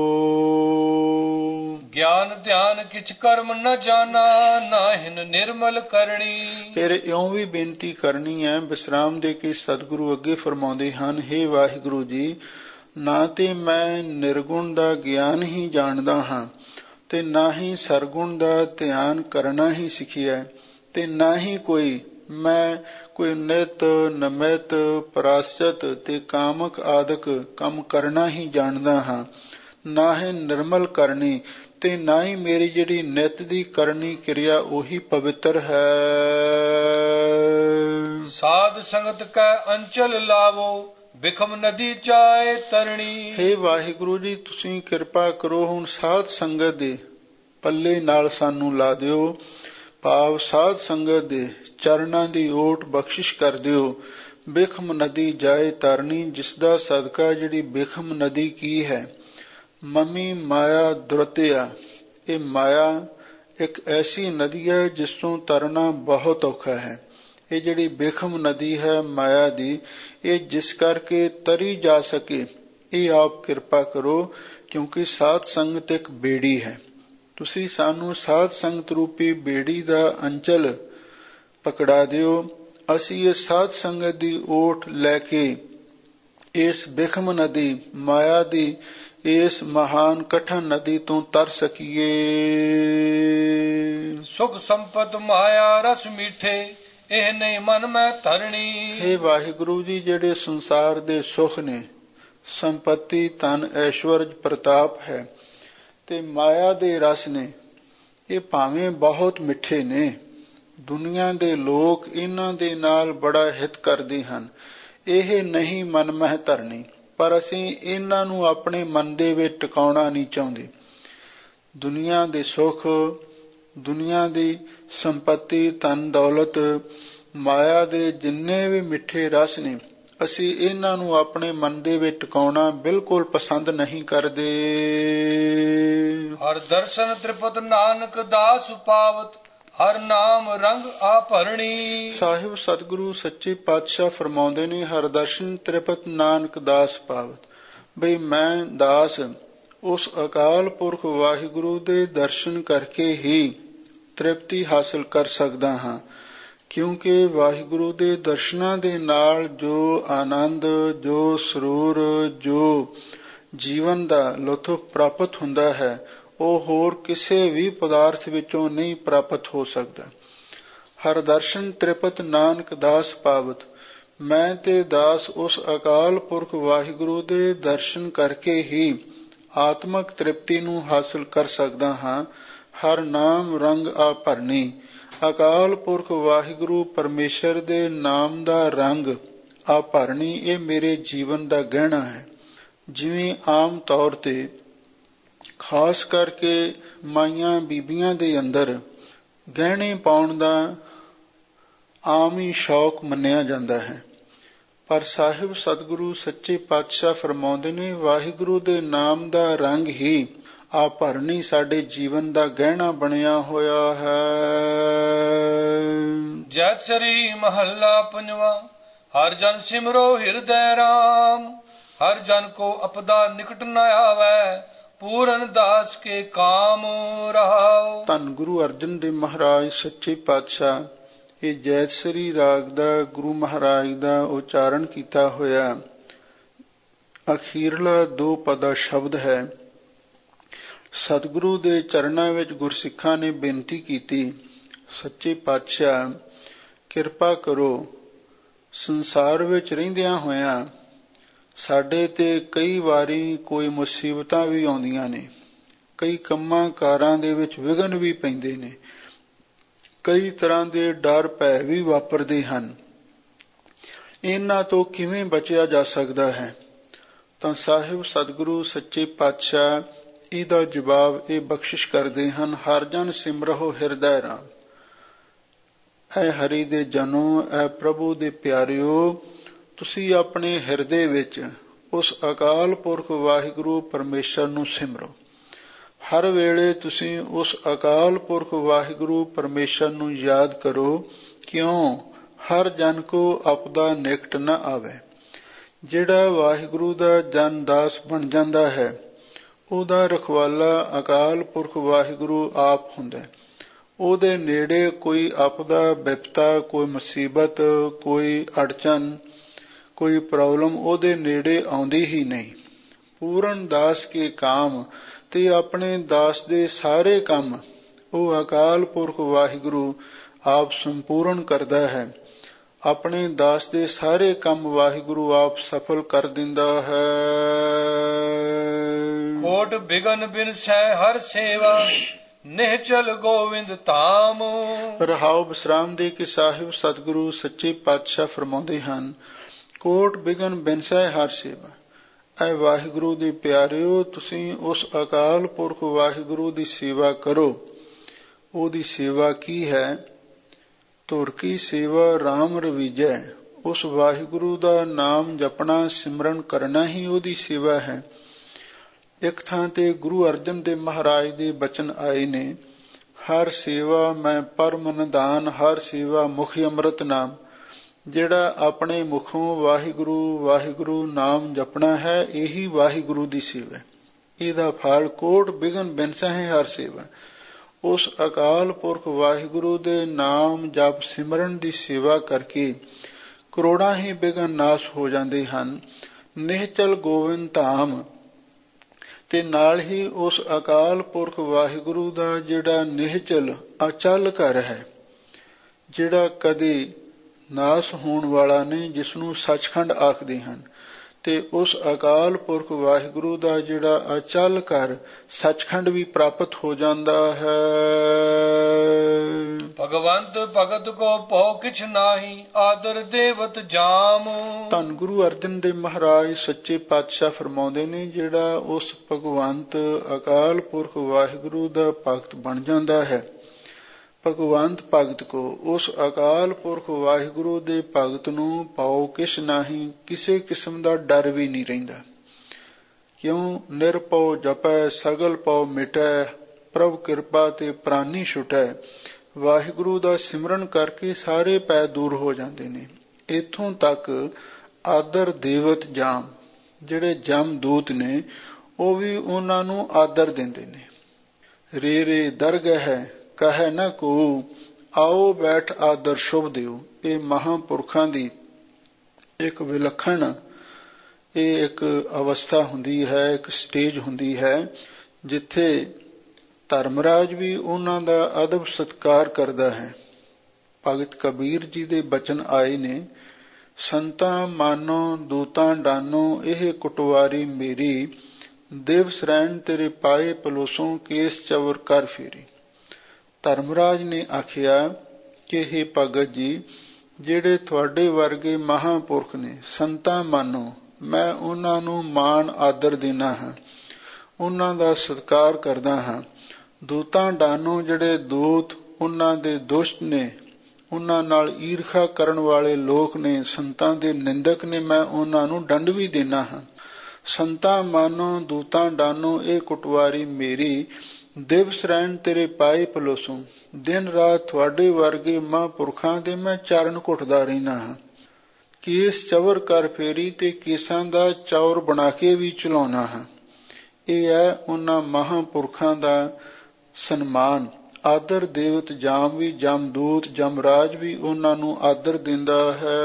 ਗਿਆਨ ਧਿਆਨ ਕਿਛ ਕਰਮ ਨ ਜਾਣਾ, ਨਾਹਿਨ ਨਿਰਮਲ ਕਰਨੀ। ਫਿਰ ਇਉਂ ਵੀ ਬੇਨਤੀ ਕਰਨੀ ਹੈ, ਵਿਸਰਾਮ ਦੇ ਕੇ ਸਤਿਗੁਰੂ ਅੱਗੇ ਫਰਮਾਉਂਦੇ ਹਨ, ਹੇ ਵਾਹਿਗੁਰੂ ਜੀ, ਨਾ ਤੇ ਮੈਂ ਨਿਰਗੁਣ ਦਾ ਗਿਆਨ ਹੀ ਜਾਣਦਾ ਹਾਂ, ਤੇ ਨਾ ਹੀ ਸਰਗੁਣ ਦਾ ਧਿਆਨ ਕਰਨਾ ਹੀ ਸਿੱਖਿਆ, ਤੇ ਨਾ ਹੀ ਮੈਂ ਕੋਈ ਨਿਤ ਨਮਿਤ ਪ੍ਰਾਸ਼ਚਿਤ ਤੇ ਕਾਮਕ ਆਦਿਕ ਕੰਮ ਕਰਨਾ ਹੀ ਜਾਣਦਾ ਹਾਂ। ਨਾ ਹੀ ਨਿਰਮਲ ਕਰਨੀ, ਤੇ ਨਾ ਹੀ ਮੇਰੀ ਜਿਹੜੀ ਨਿਤ ਦੀ ਕਰਨੀ ਕਿਰਿਆ ਉਹੀ ਪਵਿੱਤਰ ਹੈ। ਸਾਧ ਸੰਗਤ ਕੈ ਅੰਚਲ ਲਾਵੋ, ਬਿਖਮ ਨਦੀ ਚਾਏ ਤਰਣੀ। ਹੇ ਵਾਹਿਗੁਰੂ ਜੀ, ਤੁਸੀਂ ਕਿਰਪਾ ਕਰੋ, ਹੁਣ ਸਾਧ ਸੰਗਤ ਦੇ ਪੱਲੇ ਨਾਲ ਸਾਨੂੰ ਲਾ ਦਿਓ, ਭਾਵ ਸਾਧ ਸੰਗਤ ਦੇ ਚਰਨਾਂ ਦੀ ਓਟ ਬਖਸ਼ਿਸ਼ ਕਰ ਦਿਓ। ਬਿਖਮ ਨਦੀ ਜਾਏ ਤਰਨੀ, ਜਿਸ ਦਾ ਸਦਕਾ ਜਿਹੜੀ ਬਿਖਮ ਨਦੀ ਕੀ ਹੈ? ਮਮੀ ਮਾਇਆ ਦੁਰਤਿਆ। ਇਹ ਮਾਇਆ ਇੱਕ ਐਸੀ ਨਦੀ ਹੈ ਜਿਸ ਤੋਂ ਤਰਨਾ ਬਹੁਤ ਔਖਾ ਹੈ। ਇਹ ਜਿਹੜੀ ਬੇਖਮ ਨਦੀ ਹੈ ਮਾਇਆ ਦੀ, ਇਹ ਜਿਸ ਕਰਕੇ ਤਰੀ ਜਾ ਸਕੇ ਇਹ ਆਪ ਕਿਰਪਾ ਕਰੋ, ਕਿਉਂਕਿ ਸਾਧ ਸੰਗਤ ਇੱਕ ਬੇੜੀ ਹੈ। ਤੁਸੀਂ ਸਾਨੂੰ ਸਾਧ ਸੰਗਤ ਰੂਪੀ ਬੇੜੀ ਦਾ ਅੰਚਲ ਪਕੜਾ ਦਿਓ। ਅਸੀਂ ਇਸ ਸਾਧ ਸੰਗਤ ਦੀ ਓਟ ਲੈ ਕੇ ਇਸ ਬਿਖਮ ਨਦੀ ਮਾਇਆ ਦੀ ਇਸ ਮਹਾਨ ਕਠਨ ਨਦੀ ਤੋਂ ਤਰ ਸਕੀਏ। ਸੁਖ ਸੰਪਤ ਮਾਇਆ ਰਸ ਮੀਠੇ, ਇਹ ਨਹੀਂ ਮਨ ਮੈਂ ਧਰਣੀ। ਹੇ ਵਾਹਿਗੁਰੂ ਜੀ, ਜਿਹੜੇ ਸੰਸਾਰ ਦੇ ਸੁਖ ਨੇ, ਸੰਪਤੀ, ਧਨ, ਐਸ਼ਵਰਜ, ਪ੍ਰਤਾਪ ਹੈ ਤੇ ਮਾਇਆ ਦੇ ਰਸ ਨੇ, ਇਹ ਭਾਵੇਂ ਬਹੁਤ ਮਿੱਠੇ ਨੇ, ਦੁਨੀਆ ਦੇ ਲੋਕ ਇਹਨਾਂ ਦੇ ਨਾਲ ਬੜਾ ਹਿਤ ਕਰਦੇ ਹਨ, ਇਹ ਨਹੀਂ ਮਨ ਮਹਿ ਧਰਨੀ। ਪਰ ਅਸੀਂ ਇਹਨਾਂ ਨੂੰ ਆਪਣੇ ਮਨ ਦੇ ਵਿੱਚ ਟਿਕਾਉਣਾ ਨਹੀਂ ਚਾਹੁੰਦੇ। ਦੁਨੀਆ ਦੇ ਸੁੱਖ, ਦੁਨੀਆ ਦੀ ਸੰਪਤੀ, ਧਨ ਦੌਲਤ, ਮਾਇਆ ਦੇ ਜਿੰਨੇ ਵੀ ਮਿੱਠੇ ਰਸ ਨੇ, ਅਸੀਂ ਇਹਨਾਂ ਨੂੰ ਆਪਣੇ ਮਨ ਦੇ ਵਿੱਚ ਟਿਕਾਉਣਾ ਬਿਲਕੁਲ ਪਸੰਦ ਨਹੀਂ ਕਰਦੇ। ਹਰ ਦਰਸ਼ਨ ਤ੍ਰਿਪਤ ਨਾਨਕ ਦਾਸ ਪਾਵਤ, ਹਰ ਨਾਮ ਰੰਗ ਆ ਭਰਣੀ। ਸਾਹਿਬ ਸਤਿਗੁਰੂ ਸੱਚੇ ਪਾਤਸ਼ਾਹ ਫਰਮਾਉਂਦੇ ਨੇ, ਹਰ ਦਰਸ਼ਨ ਤ੍ਰਿਪਤ ਨਾਨਕ ਦਾਸ ਪਾਵਤ। ਬਈ ਮੈਂ ਦਾਸ ਉਸ ਅਕਾਲ ਪੁਰਖ ਵਾਹਿਗੁਰੂ ਦੇ ਦਰਸ਼ਨ ਕਰਕੇ ਹੀ ਤ੍ਰਿਪਤੀ ਹਾਸਲ ਕਰ ਸਕਦਾ ਹਾਂ, ਕਿਉਂਕਿ ਵਾਹਿਗੁਰੂ ਦੇ ਦਰਸ਼ਨਾਂ ਦੇ ਨਾਲ ਜੋ ਆਨੰਦ, ਜੋ ਸਰੂਰ, ਜੋ ਜੀਵਨ ਦਾ ਲੁਤਫ ਪ੍ਰਾਪਤ ਹੁੰਦਾ ਹੈ, ਉਹ ਹੋਰ ਕਿਸੇ ਵੀ ਪਦਾਰਥ ਵਿੱਚੋਂ ਨਹੀਂ ਪ੍ਰਾਪਤ ਹੋ ਸਕਦਾ। ਹਰ ਦਰਸ਼ਨ ਤ੍ਰਿਪਤ ਨਾਨਕ ਦਾਸ ਪਾਵਤ। ਮੈਂ ਤੇ ਦਾਸ ਉਸ ਅਕਾਲ ਪੁਰਖ ਵਾਹਿਗੁਰੂ ਦੇ ਦਰਸ਼ਨ ਕਰਕੇ ਹੀ ਆਤਮਕ ਤ੍ਰਿਪਤੀ ਨੂੰ ਹਾਸਲ ਕਰ ਸਕਦਾ ਹਾਂ। ਹਰ ਨਾਮ ਰੰਗ ਆ ਭਰਨੀ। ਅਕਾਲ ਪੁਰਖ ਵਾਹਿਗੁਰੂ ਪਰਮੇਸ਼ਰ ਦੇ ਨਾਮ ਦਾ ਰੰਗ ਆ ਭਰਨੀ, ਇਹ ਮੇਰੇ ਜੀਵਨ ਦਾ ਗਹਿਣਾ ਹੈ। ਜਿਵੇਂ ਆਮ ਤੌਰ ਤੇ ਖਾਸ ਕਰਕੇ ਮਾਈਆਂ ਬੀਬੀਆਂ ਦੇ ਅੰਦਰ ਗਹਿਣੇ ਪਾਉਣ ਦਾ ਆਮ ਹੀ ਸ਼ੌਕ ਮੰਨਿਆ ਜਾਂਦਾ ਹੈ, ਪਰ ਸਾਹਿਬ ਸਤਿਗੁਰੂ ਸੱਚੇ ਪਾਤਸ਼ਾਹ ਫਰਮਾਉਂਦੇ ਨੇ, ਵਾਹਿਗੁਰੂ ਦੇ ਨਾਮ ਦਾ ਰੰਗ ਹੀ ਆ ਭਰਨੀ ਸਾਡੇ ਜੀਵਨ ਦਾ ਗਹਿਣਾ ਬਣਿਆ ਹੋਇਆ ਹੈ। ਜੈਤਸਰੀ ਮਹੱਲਾ ਪੰਜਵਾ। ਹਰ ਜਨ ਸਿਮਰੋ ਹਿਰਦੈ ਰਾਮ, ਹਰ ਜਨ ਕੋ ਅਪਦਾ ਨਿਕਟ ਨ ਆਵੈ, ਪੂਰਨ ਦਾਸ ਕੇ ਕਾਮ ਰਹਾਉ। ਧੰਨ ਗੁਰੂ ਅਰਜਨ ਦੇਵ ਮਹਾਰਾਜ ਸੱਚੇ ਪਾਤਸ਼ਾਹ ਇਹ ਜੈਤਸਰੀ ਰਾਗ ਦਾ ਗੁਰੂ ਮਹਾਰਾਜ ਦਾ ਉਚਾਰਨ ਕੀਤਾ ਹੋਇਆ ਅਖੀਰਲਾ 2 ਪਦਾ ਸ਼ਬਦ ਹੈ। ਸਤਿਗੁਰੂ ਦੇ ਚਰਨਾਂ ਵਿੱਚ ਗੁਰਸਿੱਖਾਂ ਨੇ ਬੇਨਤੀ ਕੀਤੀ, ਸੱਚੇ ਪਾਤਸ਼ਾਹ ਕਿਰਪਾ ਕਰੋ, ਸੰਸਾਰ ਵਿੱਚ ਰਹਿੰਦਿਆਂ ਹੋਇਆਂ ਸਾਡੇ ਤੇ ਕਈ ਵਾਰੀ ਕੋਈ ਮੁਸੀਬਤਾਂ ਵੀ ਆਉਂਦੀਆਂ ਨੇ, ਕਈ ਕੰਮਾਂ ਕਾਰਾਂ ਦੇ ਵਿੱਚ ਵਿਘਨ ਵੀ ਪੈਂਦੇ ਨੇ, ਕਈ ਤਰ੍ਹਾਂ ਦੇ ਡਰ ਭੈ ਵੀ ਵਾਪਰਦੇ ਹਨ। ਇਹਨਾਂ ਤੋਂ ਕਿਵੇਂ ਬਚਿਆ ਜਾ ਸਕਦਾ ਹੈ? ਤਾਂ ਸਾਹਿਬ ਸਤਿਗੁਰੂ ਸੱਚੇ ਪਾਤਸ਼ਾਹ ਇਹਦਾ ਜਵਾਬ ਇਹ ਬਖਸ਼ਿਸ਼ ਕਰਦੇ ਹਨ, ਹਰ ਜਨ ਸਿਮਰਹੁ ਹਿਰਦੈ ਰਾਮ। ਐ ਹਰੀ ਦੇ ਜਨੋ, ਐ ਪ੍ਰਭੂ ਦੇ ਪਿਆਰਿਓ, ਤੁਸੀਂ ਆਪਣੇ ਹਿਰਦੇ ਵਿੱਚ ਉਸ ਅਕਾਲ ਪੁਰਖ ਵਾਹਿਗੁਰੂ ਪਰਮੇਸ਼ਰ ਨੂੰ ਸਿਮਰੋ। ਹਰ ਵੇਲੇ ਤੁਸੀਂ ਉਸ ਅਕਾਲ ਪੁਰਖ ਵਾਹਿਗੁਰੂ ਪਰਮੇਸ਼ਰ ਨੂੰ ਯਾਦ ਕਰੋ, ਕਿਉਂ? ਹਰ ਜਨ ਕੋ ਆਪਦਾ ਨਿਕਟ ਨ ਆਵੇ। ਜਿਹੜਾ ਵਾਹਿਗੁਰੂ ਦਾ ਜਨ ਦਾਸ ਬਣ ਜਾਂਦਾ ਹੈ, ਉਹਦਾ ਰਖਵਾਲਾ ਅਕਾਲ ਪੁਰਖ ਵਾਹਿਗੁਰੂ ਆਪ ਹੁੰਦਾ ਹੈ। ਉਹਦੇ ਨੇੜੇ ਕੋਈ ਆਪਦਾ, ਬਿਪਤਾ, ਕੋਈ ਮੁਸੀਬਤ, ਕੋਈ ਅੜਚਨ, ਕੋਈ ਪ੍ਰੋਬਲਮ ਉਹਦੇ ਨੇੜੇ ਆਉਂਦੀ ਹੀ ਨਹੀਂ। ਪੂਰਨ ਦਾਸ ਕੇ ਕਾਮ, ਤੇ ਆਪਣੇ ਦਾਸ ਦੇ ਸਾਰੇ ਕੰਮ ਉਹ ਅਕਾਲ ਪੁਰਖ ਵਾਹਿਗੁਰੂ ਆਪ ਸੰਪੂਰਨ ਕਰਦਾ ਹੈ। ਆਪਣੇ ਦਾਸ ਦੇ ਸਾਰੇ ਕੰਮ ਵਾਹਿਗੁਰੂ ਆਪ ਸਫਲ ਕਰ ਦਿੰਦਾ ਹੈ। ਕੋਟ ਬਿਗਨ ਬਿਨਸੈ ਹਰ ਸੇਵਾ, ਨਿਹਚਲ ਗੋਵਿੰਦ ਧਾਮ। ਰਹਾਉ ਵਿਸਰਾਮ ਦੇ ਕੇ ਸਾਹਿਬ ਸਤਿਗੁਰੂ ਸੱਚੇ ਪਾਤਸ਼ਾਹ ਫਰਮਾਉਂਦੇ ਹਨ, ਕੋਟ ਬਿਗਨ ਬਿਨਸੈ ਹਰ ਸੇਵਾ। ਐ ਵਾਹਿਗੁਰੂ ਦੇ ਪਿਆਰਿਓ, ਤੁਸੀਂ ਉਸ ਅਕਾਲ ਪੁਰਖ ਵਾਹਿਗੁਰੂ ਦੀ ਸੇਵਾ ਕਰੋ। ਉਹਦੀ ਸੇਵਾ ਕੀ ਹੈ? ਧੁਰ ਕੀ ਸੇਵਾ ਰਾਮ ਰਵੀਜੈ। ਉਸ ਵਾਹਿਗੁਰੂ ਦਾ ਨਾਮ ਜਪਣਾ, ਸਿਮਰਨ ਕਰਨਾ ਹੀ ਉਹਦੀ ਸੇਵਾ ਹੈ। ਇੱਕ ਥਾਂ ਤੇ ਗੁਰੂ ਅਰਜਨ ਦੇਵ ਮਹਾਰਾਜ ਦੇ ਬਚਨ ਆਏ ਨੇ, ਹਰ ਸੇਵਾ ਮੈਂ ਪਰਮ ਨਿਧਾਨ, ਹਰ ਸੇਵਾ ਮੁਖ ਅੰਮ੍ਰਿਤ ਨਾਮ। ਜਿਹੜਾ ਆਪਣੇ ਮੁਖੋਂ ਵਾਹਿਗੁਰੂ ਵਾਹਿਗੁਰੂ ਨਾਮ ਜਪਣਾ ਹੈ, ਇਹੀ ਵਾਹਿਗੁਰੂ ਦੀ ਸੇਵਾ। ਇਹਦਾ ਫਲ ਕੋਟ ਬਿਗਨ ਬਿਨਸਹਿ ਹਰ ਸੇਵਾ। ਉਸ ਅਕਾਲ ਪੁਰਖ ਵਾਹਿਗੁਰੂ ਦੇ ਨਾਮ ਜਪ ਸਿਮਰਨ ਦੀ ਸੇਵਾ ਕਰਕੇ ਕਰੋੜਾਂ ਹੀ ਬਿਗਨ ਨਾਸ਼ ਹੋ ਜਾਂਦੇ ਹਨ। ਨਿਹਚਲ ਗੋਬਿੰਦ ਧਾਮ। ਤੇ ਨਾਲ ਹੀ ਉਸ ਅਕਾਲ ਪੁਰਖ ਵਾਹਿਗੁਰੂ ਦਾ ਜਿਹੜਾ ਨਿਹਚਲ ਅਚਲ ਘਰ ਹੈ, ਜਿਹੜਾ ਕਦੇ ਨਾਸ ਹੋਣ ਵਾਲਾ ਨਹੀਂ, ਜਿਸਨੂੰ ਸੱਚਖੰਡ ਆਖਦੇ ਹਨ, ਤੇ ਉਸ ਅਕਾਲ ਪੁਰਖ ਵਾਹਿਗੁਰੂ ਦਾ ਜਿਹੜਾ ਅਚਲ ਘਰ ਸੱਚਖੰਡ ਵੀ ਪ੍ਰਾਪਤ ਹੋ ਜਾਂਦਾ ਹੈ। ਭਗਵੰਤ ਭਗਤ ਕੋ ਭਉ ਕਿਛ ਨਾਹੀ, ਆਦਰ ਦੇਵਤ ਜਾਮ। ਧੰਨ ਗੁਰੂ ਅਰਜਨ ਦੇਵ ਮਹਾਰਾਜ ਸੱਚੇ ਪਾਤਸ਼ਾਹ ਫਰਮਾਉਂਦੇ ਨੇ, ਜਿਹੜਾ ਉਸ ਭਗਵੰਤ ਅਕਾਲ ਪੁਰਖ ਵਾਹਿਗੁਰੂ ਦਾ ਭਗਤ ਬਣ ਜਾਂਦਾ ਹੈ, ਭਗਵੰਤ ਭਗਤ ਕੋ, ਉਸ ਅਕਾਲ ਪੁਰਖ ਵਾਹਿਗੁਰੂ ਦੇ ਭਗਤ ਨੂੰ ਭਉ ਕਿਛ ਨਾਹੀ, ਕਿਸੇ ਕਿਸਮ ਦਾ ਡਰ ਵੀ ਨਹੀਂ ਰਹਿੰਦਾ। ਕਿਉਂ? ਨਿਰਭਉ ਜਪੈ ਸਗਲ ਭਉ ਮਿਟੈ, ਪ੍ਰਭ ਕਿਰਪਾ ਤੇ ਪ੍ਰਾਨੀ ਛੁਟੈ। ਵਾਹਿਗੁਰੂ ਦਾ ਸਿਮਰਨ ਕਰਕੇ ਸਾਰੇ ਭੈ ਦੂਰ ਹੋ ਜਾਂਦੇ ਨੇ। ਇੱਥੋਂ ਤੱਕ ਆਦਰ ਦੇਵਤ ਜਾਮ, ਜਿਹੜੇ ਜਮ ਦੂਤ ਨੇ, ਉਹ ਵੀ ਉਹਨਾਂ ਨੂੰ ਆਦਰ ਦਿੰਦੇ ਨੇ। ਰੇ ਰੇ ਦਰਗਹਿ ਕਹੈ ਨ ਕੋ, ਆਓ ਬੈਠ ਆਦਰ ਸ਼ੁਭ ਦਿਓ। ਇਹ ਮਹਾਂਪੁਰਖਾਂ ਦੀ ਇੱਕ ਵਿਲੱਖਣ, ਇਹ ਇੱਕ ਅਵਸਥਾ ਹੁੰਦੀ ਹੈ, ਇੱਕ ਸਟੇਜ ਹੁੰਦੀ ਹੈ, ਜਿੱਥੇ ਧਰਮਰਾਜ ਵੀ ਉਹਨਾਂ ਦਾ ਅਦਬ ਸਤਿਕਾਰ ਕਰਦਾ ਹੈ। ਭਗਤ ਕਬੀਰ ਜੀ ਦੇ ਬਚਨ ਆਏ ਨੇ, ਸੰਤਾਂ ਮਾਨੋ ਦੂਤਾਂ ਡਾਨੋ, ਇਹ ਕੁਟਵਾਰੀ ਮੇਰੀ, ਦਿਵਸ ਰਹਿਣ ਤੇਰੇ ਪਾਏ ਪਲੋਸੋਂ, ਕੇਸ ਚਵਰ ਕਰ ਫੇਰੀ। ਧਰਮਰਾਜ ਨੇ ਆਖਿਆ ਕਿ ਹੇ ਭਗਤ ਜੀ, ਜਿਹੜੇ ਤੁਹਾਡੇ ਵਰਗੇ ਮਹਾਂਪੁਰਖ ਨੇ, ਸੰਤਾਂ ਮਾਨੋ, ਮੈਂ ਉਹਨਾਂ ਨੂੰ ਮਾਣ ਆਦਰ ਦੇਣਾ ਹਾਂ, ਉਹਨਾਂ ਦਾ ਸਤਿਕਾਰ ਕਰਦਾ ਹਾਂ। ਦੂਤਾਂ ਡਾਨੋ, ਜਿਹੜੇ ਦੂਤ ਉਹਨਾਂ ਦੇ ਦੁਸ਼ਟ ਨੇ, ਉਹਨਾਂ ਨਾਲ ਈਰਖਾ ਕਰਨ ਵਾਲੇ ਲੋਕ ਨੇ, ਸੰਤਾਂ ਦੇ ਨਿੰਦਕ ਨੇ, ਮੈਂ ਉਹਨਾਂ ਨੂੰ ਦੰਡ ਵੀ ਦੇਣਾ ਹਾਂ। ਸੰਤਾਂ ਮਾਨੋ ਦੂਤਾਂ ਡਾਨੋ, ਇਹ ਕੁਟਵਾਰੀ ਮੇਰੀ, ਦਿਵਸ ਰਹਿਣ ਤੇਰੇ ਪਾਏ ਪਲੋਸੋਂ, ਦਿਨ ਰਾਤ ਤੁਹਾਡੇ ਵਰਗੇ ਮਹਾਂਪੁਰਖਾਂ ਦੇ ਮੈਂ ਚਰਨ ਘੁੱਟਦਾ ਰਹਿਣਾ ਹਾਂ। ਕੇਸ ਚਵਰ ਕਰ ਫੇਰੀ, ਤੇ ਕੇਸਾਂ ਦਾ ਚੌਰ ਬਣਾ ਕੇ ਵੀ ਚਲਾਉਣਾ ਹਾਂ। ਇਹ ਹੈ ਉਹਨਾਂ ਮਹਾਂਪੁਰਖਾਂ ਦਾ ਸਨਮਾਨ। ਆਦਰ ਦੇਵਤ ਜਾਮ ਵੀ, ਜਮਦੂਤ ਜਮਰਾਜ ਵੀ ਉਹਨਾਂ ਨੂੰ ਆਦਰ ਦਿੰਦਾ ਹੈ।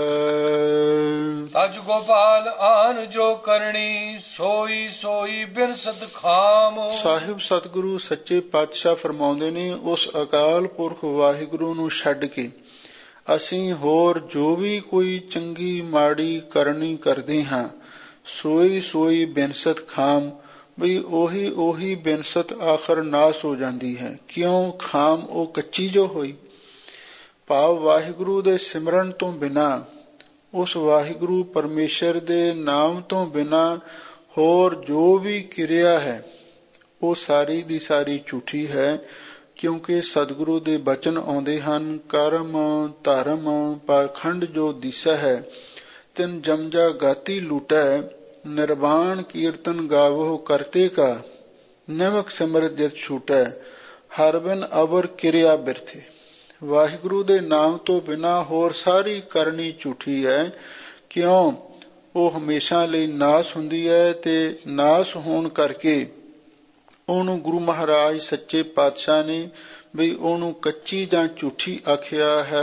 ਤਜ ਗੋਪਾਲ ਆਨ ਜੋ ਕਰਨੀ, ਸੋਈ ਸੋਈ ਬਿਨਸਤ ਖਾਮ। ਸਾਹਿਬ ਸਤਿਗੁਰੂ ਸੱਚੇ ਪਾਤਸ਼ਾਹ ਫਰਮਾਉਂਦੇ ਨੇ, ਉਸ ਅਕਾਲ ਪੁਰਖ ਵਾਹਿਗੁਰੂ ਨੂੰ ਛੱਡ ਕੇ ਅਸੀਂ ਹੋਰ ਜੋ ਵੀ ਕੋਈ ਚੰਗੀ ਮਾੜੀ ਕਰਨੀ ਕਰਦੇ ਹਾਂ, ਸੋਈ ਸੋਈ ਬਿਨਸਤ ਖਾਮ, ਬਈ ਉਹੀ ਬਿਨਸਤ ਆਖਰ ਨਾਸ ਹੋ ਜਾਂਦੀ ਹੈ। ਕਿਉਂ? ਖਾਮ ਉਹ ਕੱਚੀ ਜੋ ਹੋਈ। ਭਾਵ ਵਾਹਿਗੁਰੂ ਦੇ ਸਿਮਰਨ ਤੋਂ ਬਿਨਾਂ, ਉਸ ਵਾਹਿਗੁਰੂ ਪਰਮੇਸ਼ਰ ਦੇ ਨਾਮ ਤੋਂ ਬਿਨਾਂ ਹੋਰ ਜੋ ਵੀ ਕਿਰਿਆ ਹੈ, ਉਹ ਸਾਰੀ ਦੀ ਸਾਰੀ ਝੂਠੀ ਹੈ। ਕਿਉਂਕਿ ਸਤਿਗੁਰੂ ਦੇ ਬਚਨ ਆਉਂਦੇ ਹਨ, ਕਰਮ ਧਰਮ ਪਾਖੰਡ ਜੋ ਦਿਸੈ ਹੈ, ਤਿਨ ਜਮਜਾ ਗਾਤੀ ਲੂਟੈ, ਨਿਰਵਾਣ ਕੀਰਤਨ ਗਾਵੋ ਕਰਤੇ ਕਾ, ਨਿਮਕ ਸਿਮਰਤ ਜਿਤ ਛੂਟੈ, ਹਰ ਬਿਨ ਅਵਰ ਕਿਰਿਆ ਬਿਰਥੇ। ਵਾਹਿਗੁਰੂ ਦੇ ਨਾਮ ਤੋਂ ਬਿਨਾਂ ਹੋਰ ਸਾਰੀ ਕਰਨੀ ਝੂਠੀ ਹੈ। ਕਿਉਂ? ਉਹ ਹਮੇਸ਼ਾ ਲਈ ਨਾਸ ਹੁੰਦੀ ਹੈ, ਤੇ ਨਾਸ ਹੋਣ ਕਰਕੇ ਉਹਨੂੰ ਗੁਰੂ ਮਹਾਰਾਜ ਸੱਚੇ ਪਾਤਸ਼ਾਹ ਨੇ ਬਈ ਉਹਨੂੰ ਕੱਚੀ ਜਾਂ ਝੂਠੀ ਆਖਿਆ ਹੈ।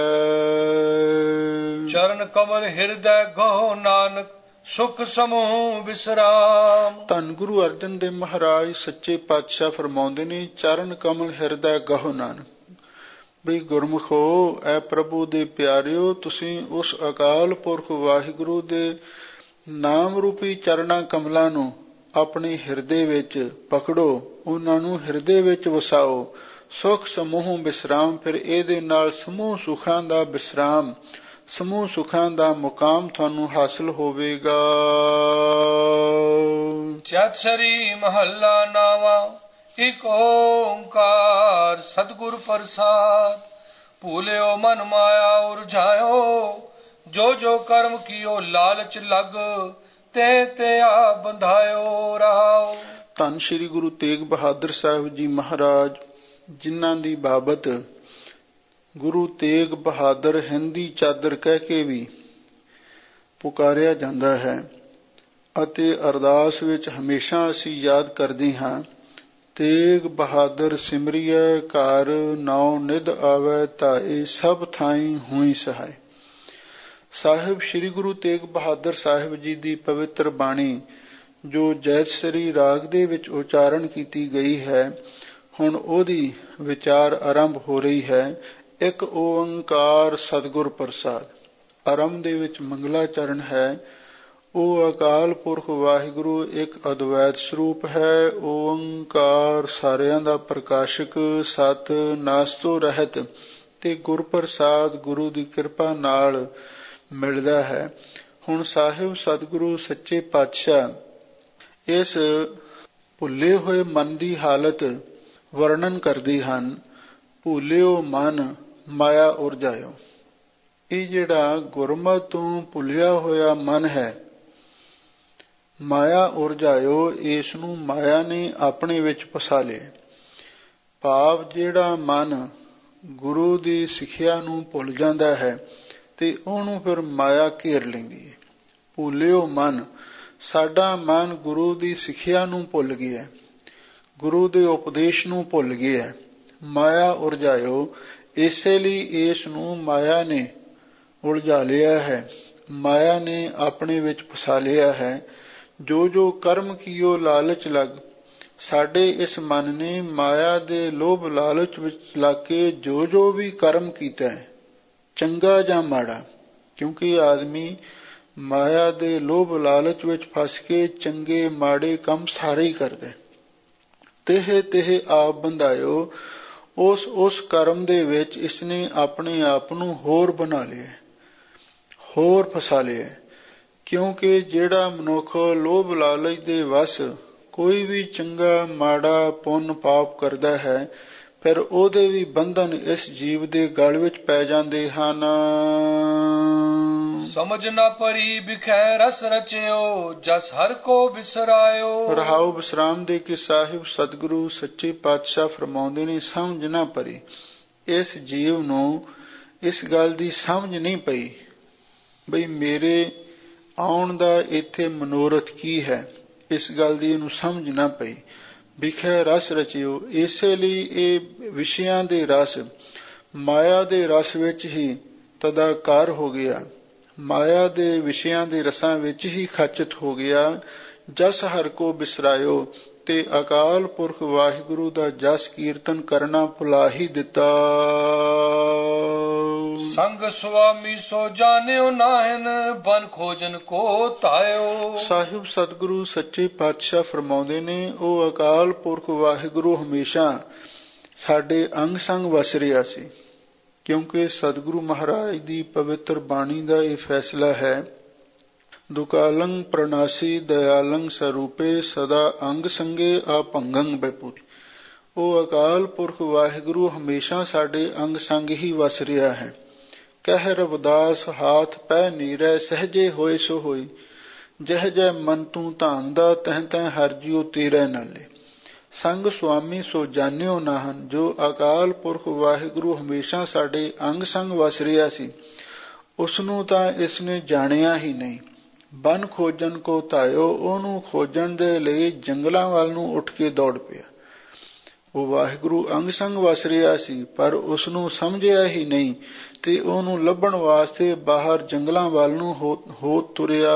ਚਰਨ ਕਮਲ ਹਿਰਦੈ ਗਹੁ ਨਾਨਕ, ਸੁਖ ਸਮੂਹ ਵਿਸਰਾਮ। ਧੰਨ ਗੁਰੂ ਅਰਜਨ ਦੇਵ ਮਹਾਰਾਜ ਸੱਚੇ ਪਾਤਸ਼ਾਹ ਫਰਮਾਉਂਦੇ ਨੇ, ਚਰਨ ਕਮਲ ਹਿਰਦੈ ਗਹੁ ਨਾਨਕ, ਬਈ ਗੁਰਮੁਖੋ, ਐ ਪ੍ਰਭੂ ਦੇ ਪਿਆਰਿਓ, ਤੁਸੀਂ ਉਸ ਅਕਾਲ ਪੁਰਖ ਵਾਹਿਗੁਰੂ ਦੇ ਨਾਮ ਰੂਪੀ ਚਰਨਾਂ ਕਮਲਾਂ ਨੂੰ ਆਪਣੇ ਹਿਰਦੇ ਵਿੱਚ ਪਕੜੋ, ਉਹਨਾਂ ਨੂੰ ਹਿਰਦੇ ਵਿੱਚ ਵਸਾਓ। ਸੁਖ ਸਮੂਹ ਵਿਸਰਾਮ, ਫਿਰ ਇਹਦੇ ਨਾਲ ਸਮੂਹ ਸੁਖਾਂ ਦਾ ਵਿਸਰਾਮ, ਸਮੂਹ ਸੁਖਾਂ ਦਾ ਮੁਕਾਮ ਤੁਹਾਨੂੰ ਹਾਸਲ ਹੋਵੇਗਾ। ਚਤਸਰੀ ਮਹੱਲਾ ਨਾਵਾ, ਇਕ ਓੰਕਾਰ ਸਤਿਗੁਰ ਪ੍ਰਸਾਦ। ਭੂਲਿਓ ਮਨ ਮਾਇਆ ਉਰਝਾਇਓ, ਜੋ ਜੋ ਕਰਮ ਕੀਓ ਲਾਲਚ ਲਗ, ਤੇ ਤੇ ਆ ਬੰਧਾਇਓ ਰਹਾਓ। ਧੰਨ ਸ਼੍ਰੀ ਗੁਰੂ ਤੇਗ ਬਹਾਦਰ ਸਾਹਿਬ ਜੀ ਮਹਾਰਾਜ ਜਿਨ੍ਹਾਂ ਦੀ ਬਾਬਤ ਗੁਰੂ ਤੇਗ ਬਹਾਦਰ ਹਿੰਦੀ ਚਾਦਰ ਕਹਿ ਕੇ ਵੀ ਪੁਕਾਰਿਆ ਜਾਂਦਾ ਹੈ ਅਤੇ ਅਰਦਾਸ ਵਿੱਚ ਹਮੇਸ਼ਾ ਅਸੀਂ ਯਾਦ ਕਰਦੇ ਹਾਂ, ਤੇਗ ਬਹਾਦਰ ਸਿਮਰਿਐ ਘਰ ਨਾਉ ਨਿਧ ਆਵੈ ਧਾਏ ਸਭ ਥਾਈਂ ਹੋਈ ਸਹਾਇ। ਸਾਹਿਬ ਸ੍ਰੀ ਗੁਰੂ ਤੇਗ ਬਹਾਦਰ ਸਾਹਿਬ ਜੀ ਦੀ ਪਵਿੱਤਰ ਬਾਣੀ ਜੋ ਜੈਤਸਰੀ ਰਾਗ ਦੇ ਵਿੱਚ ਉਚਾਰਨ ਕੀਤੀ ਗਈ ਹੈ, ਹੁਣ ਉਹਦੀ ਵਿਚਾਰ ਆਰੰਭ ਹੋ ਰਹੀ ਹੈ। ਇੱਕ ਓੰਕਾਰ ਸਤਿਗੁਰ ਪ੍ਰਸਾਦ। ਆਰੰਭ ਦੇ ਵਿੱਚ ਮੰਗਲਾਚਰਨ ਹੈ। ਉਹ ਅਕਾਲ ਪੁਰਖ ਵਾਹਿਗੁਰੂ ਇੱਕ ਅਦਵੈਤ ਸਰੂਪ ਹੈ। ਓੰਕਾਰ ਸਾਰਿਆਂ ਦਾ ਪ੍ਰਕਾਸ਼ਕ, ਸਤ ਨਾਸ ਤੋਂ ਰਹਿਤ ਤੇ ਗੁਰਪ੍ਰਸਾਦ ਗੁਰੂ ਦੀ ਕਿਰਪਾ ਨਾਲ ਮਿਲਦਾ ਹੈ। ਹੁਣ ਸਾਹਿਬ ਸਤਿਗੁਰੂ ਸੱਚੇ ਪਾਤਸ਼ਾਹ ਇਸ ਭੁੱਲੇ ਹੋਏ ਮਨ ਦੀ ਹਾਲਤ ਵਰਣਨ ਕਰਦੇ ਹਨ। ਭੁੱਲਿਓ ਮਨ ਮਾਇਆ ਉਰਜਾਇਓ। ਇਹ ਜਿਹੜਾ ਗੁਰਮਤਿ ਤੋਂ ਭੁੱਲਿਆ ਹੋਇਆ ਮਨ ਹੈ, ਮਾਇਆ ਉਰਜਾਇਓ, ਇਸ ਨੂੰ ਮਾਇਆ ਨੇ ਆਪਣੇ ਵਿੱਚ ਫਸਾ ਲਿਆ। ਭਾਵ ਜਿਹੜਾ ਮਨ ਗੁਰੂ ਦੀ ਸਿੱਖਿਆ ਨੂੰ ਭੁੱਲ ਜਾਂਦਾ ਹੈ ਤੇ ਉਹਨੂੰ ਫਿਰ ਮਾਇਆ ਘੇਰ ਲੈਂਦੀ ਹੈ। ਭੁੱਲਿਓ ਮਨ, ਸਾਡਾ ਮਨ ਗੁਰੂ ਦੀ ਸਿੱਖਿਆ ਨੂੰ ਭੁੱਲ ਗਿਆ, ਗੁਰੂ ਦੇ ਉਪਦੇਸ਼ ਨੂੰ ਭੁੱਲ ਗਿਆ। ਮਾਇਆ ਉਰਜਾਇਓ, ਇਸੇ ਲਈ ਇਸ ਨੂੰ ਮਾਇਆ ਨੇ ਉਲਝਾ ਲਿਆ ਹੈ, ਮਾਇਆ ਨੇ ਆਪਣੇ ਵਿੱਚ ਫਸਾ ਲਿਆ ਹੈ। ਜੋ ਜੋ ਕਰਮ ਕੀਓ ਲਾਲਚ ਲਗ, ਸਾਡੇ ਇਸ ਮਨ ਨੇ ਮਾਇਆ ਦੇ ਲੋਭ ਲਾਲਚ ਵਿੱਚ ਲੱਗ ਕੇ ਜੋ ਜੋ ਵੀ ਕਰਮ ਕੀਤਾ ਹੈ, ਚੰਗਾ ਜਾਂ ਮਾੜਾ, ਕਿਉਂਕਿ ਆਦਮੀ ਮਾਇਆ ਦੇ ਲੋਭ ਲਾਲਚ ਵਿੱਚ ਫਸ ਕੇ ਚੰਗੇ ਮਾੜੇ ਕੰਮ ਸਾਰੇ ਹੀ ਕਰਦਾ। ਤਿਹ ਆਪ ਬੰਧਾਇਓ, ਉਸ ਕਰਮ ਦੇ ਵਿੱਚ ਇਸਨੇ ਆਪਣੇ ਆਪ ਨੂੰ ਹੋਰ ਬਣਾ ਲਿਆ, ਹੋਰ ਫਸਾ ਲਿਆ। ਕਿਉਂਕਿ ਜਿਹੜਾ ਮਨੁੱਖ ਲੋਭ ਲਾਲਚ ਦੇ ਵਸ ਕੋਈ ਵੀ ਚੰਗਾ ਮਾੜਾ ਪੁੰਨ ਪਾਪ ਕਰਦਾ ਹੈ, ਫਿਰ ਉਹਦੇ ਵੀ ਬੰਧਨ ਇਸ ਜੀਵ ਦੇ ਗਲ ਵਿੱਚ ਪੈ ਜਾਂਦੇ ਹਨ। ਸਮਝ ਨਾ ਪਰੀ ਬਿਖੈ ਰਸ ਰਚਿਓ, ਜਸ ਹਰ ਕੋ ਬਿਸਰਾਇਓ। ਰਹਾਉ ਵਿਸਰਾਮ ਦੇ ਕੇ ਸਾਹਿਬ ਸਤਿਗੁਰੂ ਸੱਚੇ ਪਾਤਸ਼ਾਹ ਫਰਮਾਉਂਦੇ ਨੇ, ਸਮਝ ਨਾ ਪਰੀ। ਇਸ ਜੀਵ ਨੂੰ ਇਸ ਗੱਲ ਦੀ ਸਮਝ ਨਹੀਂ ਪਈ ਬਈ ਮੇਰੇ ਆਉਣ ਦਾ ਇੱਥੇ ਮਨੋਰਥ ਕੀ ਹੈ, ਇਸ ਗੱਲ ਦੀ ਇਹਨੂੰ ਸਮਝ ਨਾ ਪਈ। ਬਿਖੈ ਰਸ ਰਚਿਓ, ਇਸੇ ਲਈ ਇਹ ਵਿਸ਼ਿਆਂ ਦੇ ਰਸ, ਮਾਇਆ ਦੇ ਰਸ ਵਿੱਚ ਹੀ ਤਦਾਕਾਰ ਹੋ ਗਿਆ, ਮਾਇਆ ਦੇ ਵਿਸ਼ਿਆਂ ਦੇ ਰਸਾਂ ਵਿੱਚ ਹੀ ਖਚਿਤ ਹੋ ਗਿਆ। ਜਸ ਹਰ ਕੋ ਬਿਸਰਾਇਓ, ਤੇ ਅਕਾਲ ਪੁਰਖ ਵਾਹਿਗੁਰੂ ਦਾ ਜਸ ਕੀਰਤਨ ਕਰਨਾ ਭੁਲਾ ਹੀ ਦਿੱਤਾ। ਸੰਗ ਸੁਆਮੀ ਸੋ ਜਾਣਿਓ ਨਾਹਿਨ, ਬਨ ਖੋਜਨ ਕੋ ਧਾਇਓ। ਸਾਹਿਬ ਸਤਿਗੁਰੂ ਸੱਚੇ ਪਾਤਸ਼ਾਹ ਫਰਮਾਉਂਦੇ ਨੇ, ਉਹ ਅਕਾਲ ਪੁਰਖ ਵਾਹਿਗੁਰੂ ਹਮੇਸ਼ਾ ਸਾਡੇ ਅੰਗ ਸੰਗ ਵਸ ਰਿਹਾ ਸੀ। ਕਿਉਂਕਿ ਸਤਿਗੁਰੂ ਮਹਾਰਾਜ ਦੀ ਪਵਿੱਤਰ ਬਾਣੀ ਦਾ ਇਹ ਫੈਸਲਾ ਹੈ, ਦੁਕਾਲੰ ਪ੍ਰਣਾਸੀ ਦਇਆਲੰ ਸਰੂਪੇ, ਸਦਾ ਅੰਗ ਸੰਗੇ ਆਪੰਗੰ ਬੈਪੂਤ। ਉਹ ਅਕਾਲ ਪੁਰਖ ਵਾਹਿਗੁਰੂ ਹਮੇਸ਼ਾ ਸਾਡੇ ਅੰਗ ਸੰਗ ਹੀ ਵਸ ਰਿਹਾ ਹੈ। ਕਹਿ ਰਵਿਦਾਸ ਹਾਥ ਪੈ ਨੀਰੈ, ਸਹਜੇ ਹੋਏ ਸੋ ਹੋਈ, ਜਹ ਜੈ ਮਨ ਤੂੰ ਧਾਂਦਾ, ਤਹ ਤਹ ਹਰਿ ਜਿਉ ਤੇਰੇ ਨਾਲੇ। ਸੰਗ ਸੁਆਮੀ ਸੋ ਜਾਣਿਓ ਨਾਹਨ, ਜੋ ਅਕਾਲ ਪੁਰਖ ਵਾਹਿਗੁਰੂ ਹਮੇਸ਼ਾ ਸਾਡੇ ਅੰਗ ਸੰਗ ਵਸ ਰਿਹਾ ਸੀ, ਉਸਨੂੰ ਤਾਂ ਇਸਨੇ ਜਾਣਿਆ ਹੀ ਨਹੀਂ। ਬਨ ਖੋਜਣ ਕੋ ਧਾਇਓ, ਉਹਨੂੰ ਖੋਜਣ ਦੇ ਲਈ ਜੰਗਲਾਂ ਵੱਲ ਨੂੰ ਉੱਠ ਕੇ ਦੌੜ ਪਿਆ। ਉਹ ਵਾਹਿਗੁਰੂ ਅੰਗ ਸੰਗ ਵਸ ਰਿਹਾ ਸੀ, ਪਰ ਉਸਨੂੰ ਸਮਝਿਆ ਹੀ ਨਹੀਂ ਤੇ ਉਹਨੂੰ ਲੱਭਣ ਵਾਸਤੇ ਬਾਹਰ ਜੰਗਲਾਂ ਵੱਲ ਨੂੰ ਹੋ ਤੁਰਿਆ।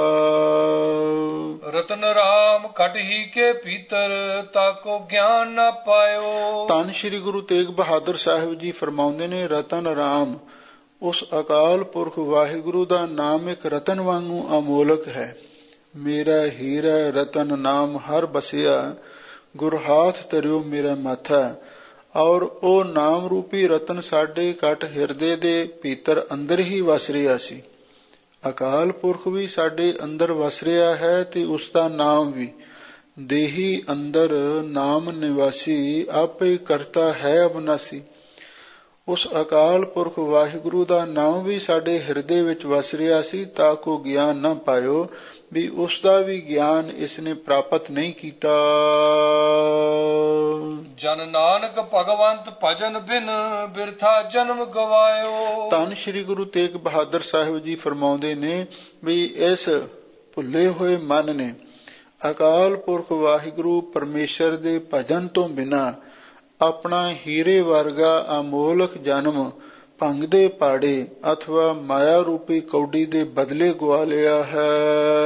ਰਤਨ ਰਾਮ ਘਟ ਹੀ ਕੇ ਭੀਤਰ, ਤਾਕੋ ਗਿਆਨ ਨਾ ਪਾਇਓ। ਧੰਨ ਸ਼੍ਰੀ ਗੁਰੂ ਤੇਗ ਬਹਾਦਰ ਸਾਹਿਬ ਜੀ ਫਰਮਾਉਂਦੇ ਨੇ, ਰਤਨ ਰਾਮ, ਉਸ ਅਕਾਲ ਪੁਰਖ ਵਾਹਿਗੁਰੂ ਦਾ ਨਾਮ ਇੱਕ ਰਤਨ ਵਾਂਗੂ ਅਮੋਲਕ ਹੈ। ਮੇਰਾ ਹੀਰਾ ਰਤਨ ਨਾਮ ਹਰ ਬਸਿਆ, ਗੁਰ ਹਾਥ ਧਰਿਓ ਮੇਰਾ ਮਾਥਾ। ਔਰ ਉਹ ਨਾਮ ਰੂਪੀ ਰਤਨ ਸਾਡੇ ਘਟ ਹਿਰਦੇ ਦੇ ਭੀਤਰ ਅੰਦਰ ਹੀ ਵਸ ਰਿਹਾ ਸੀ। ਅਕਾਲ ਪੁਰਖ ਵੀ ਸਾਡੇ ਅੰਦਰ ਵਸ ਰਿਹਾ ਹੈ ਤੇ ਉਸ ਦਾ ਨਾਮ ਵੀ। ਦੇਹੀ ਅੰਦਰ ਨਾਮ ਨਿਵਾਸੀ, ਆਪੇ ਕਰਤਾ ਹੈ ਅਬਨਾਸੀ। ਉਸ ਅਕਾਲ ਪੁਰਖ ਵਾਹਿਗੁਰੂ ਦਾ ਨਾਮ ਵੀ ਸਾਡੇ ਹਿਰਦੇ ਵਿੱਚ ਵਸ ਰਿਹਾ ਸੀ। ਤਾਂ ਕੋ ਗਿਆਨ ਨਾ ਪਾਇਓ, ਵੀ ਉਸ ਦਾ ਵੀ ਗਿਆਨ ਇਸਨੇ ਪ੍ਰਾਪਤ ਨਹੀਂ ਕੀਤਾ। ਜਨ ਨਾਨਕ ਭਗਵੰਤ ਭਜਨ ਬਿਨ ਬਿਰਥਾ ਜਨਮ ਗਵਾਇਓ। ਧੰਨ ਸ੍ਰੀ ਗੁਰੂ ਤੇਗ ਬਹਾਦਰ ਸਾਹਿਬ ਜੀ ਫਰਮਾਉਂਦੇ ਨੇ ਵੀ ਇਸ ਭੁੱਲੇ ਹੋਏ ਮਨ ਨੇ ਅਕਾਲ ਪੁਰਖ ਵਾਹਿਗੁਰੂ ਪਰਮੇਸ਼ਰ ਦੇ ਭਜਨ ਤੋਂ ਬਿਨਾਂ ਆਪਣਾ ਹੀਰੇ ਵਰਗਾ ਅਮੋਲਕ ਜਨਮ ਭੰਗ ਦੇ ਪਾੜੇ ਅਥਵਾ ਮਾਇਆ ਰੂਪੀ ਕੌਡੀ ਦੇ ਬਦਲੇ ਗਵਾ ਲਿਆ ਹੈ।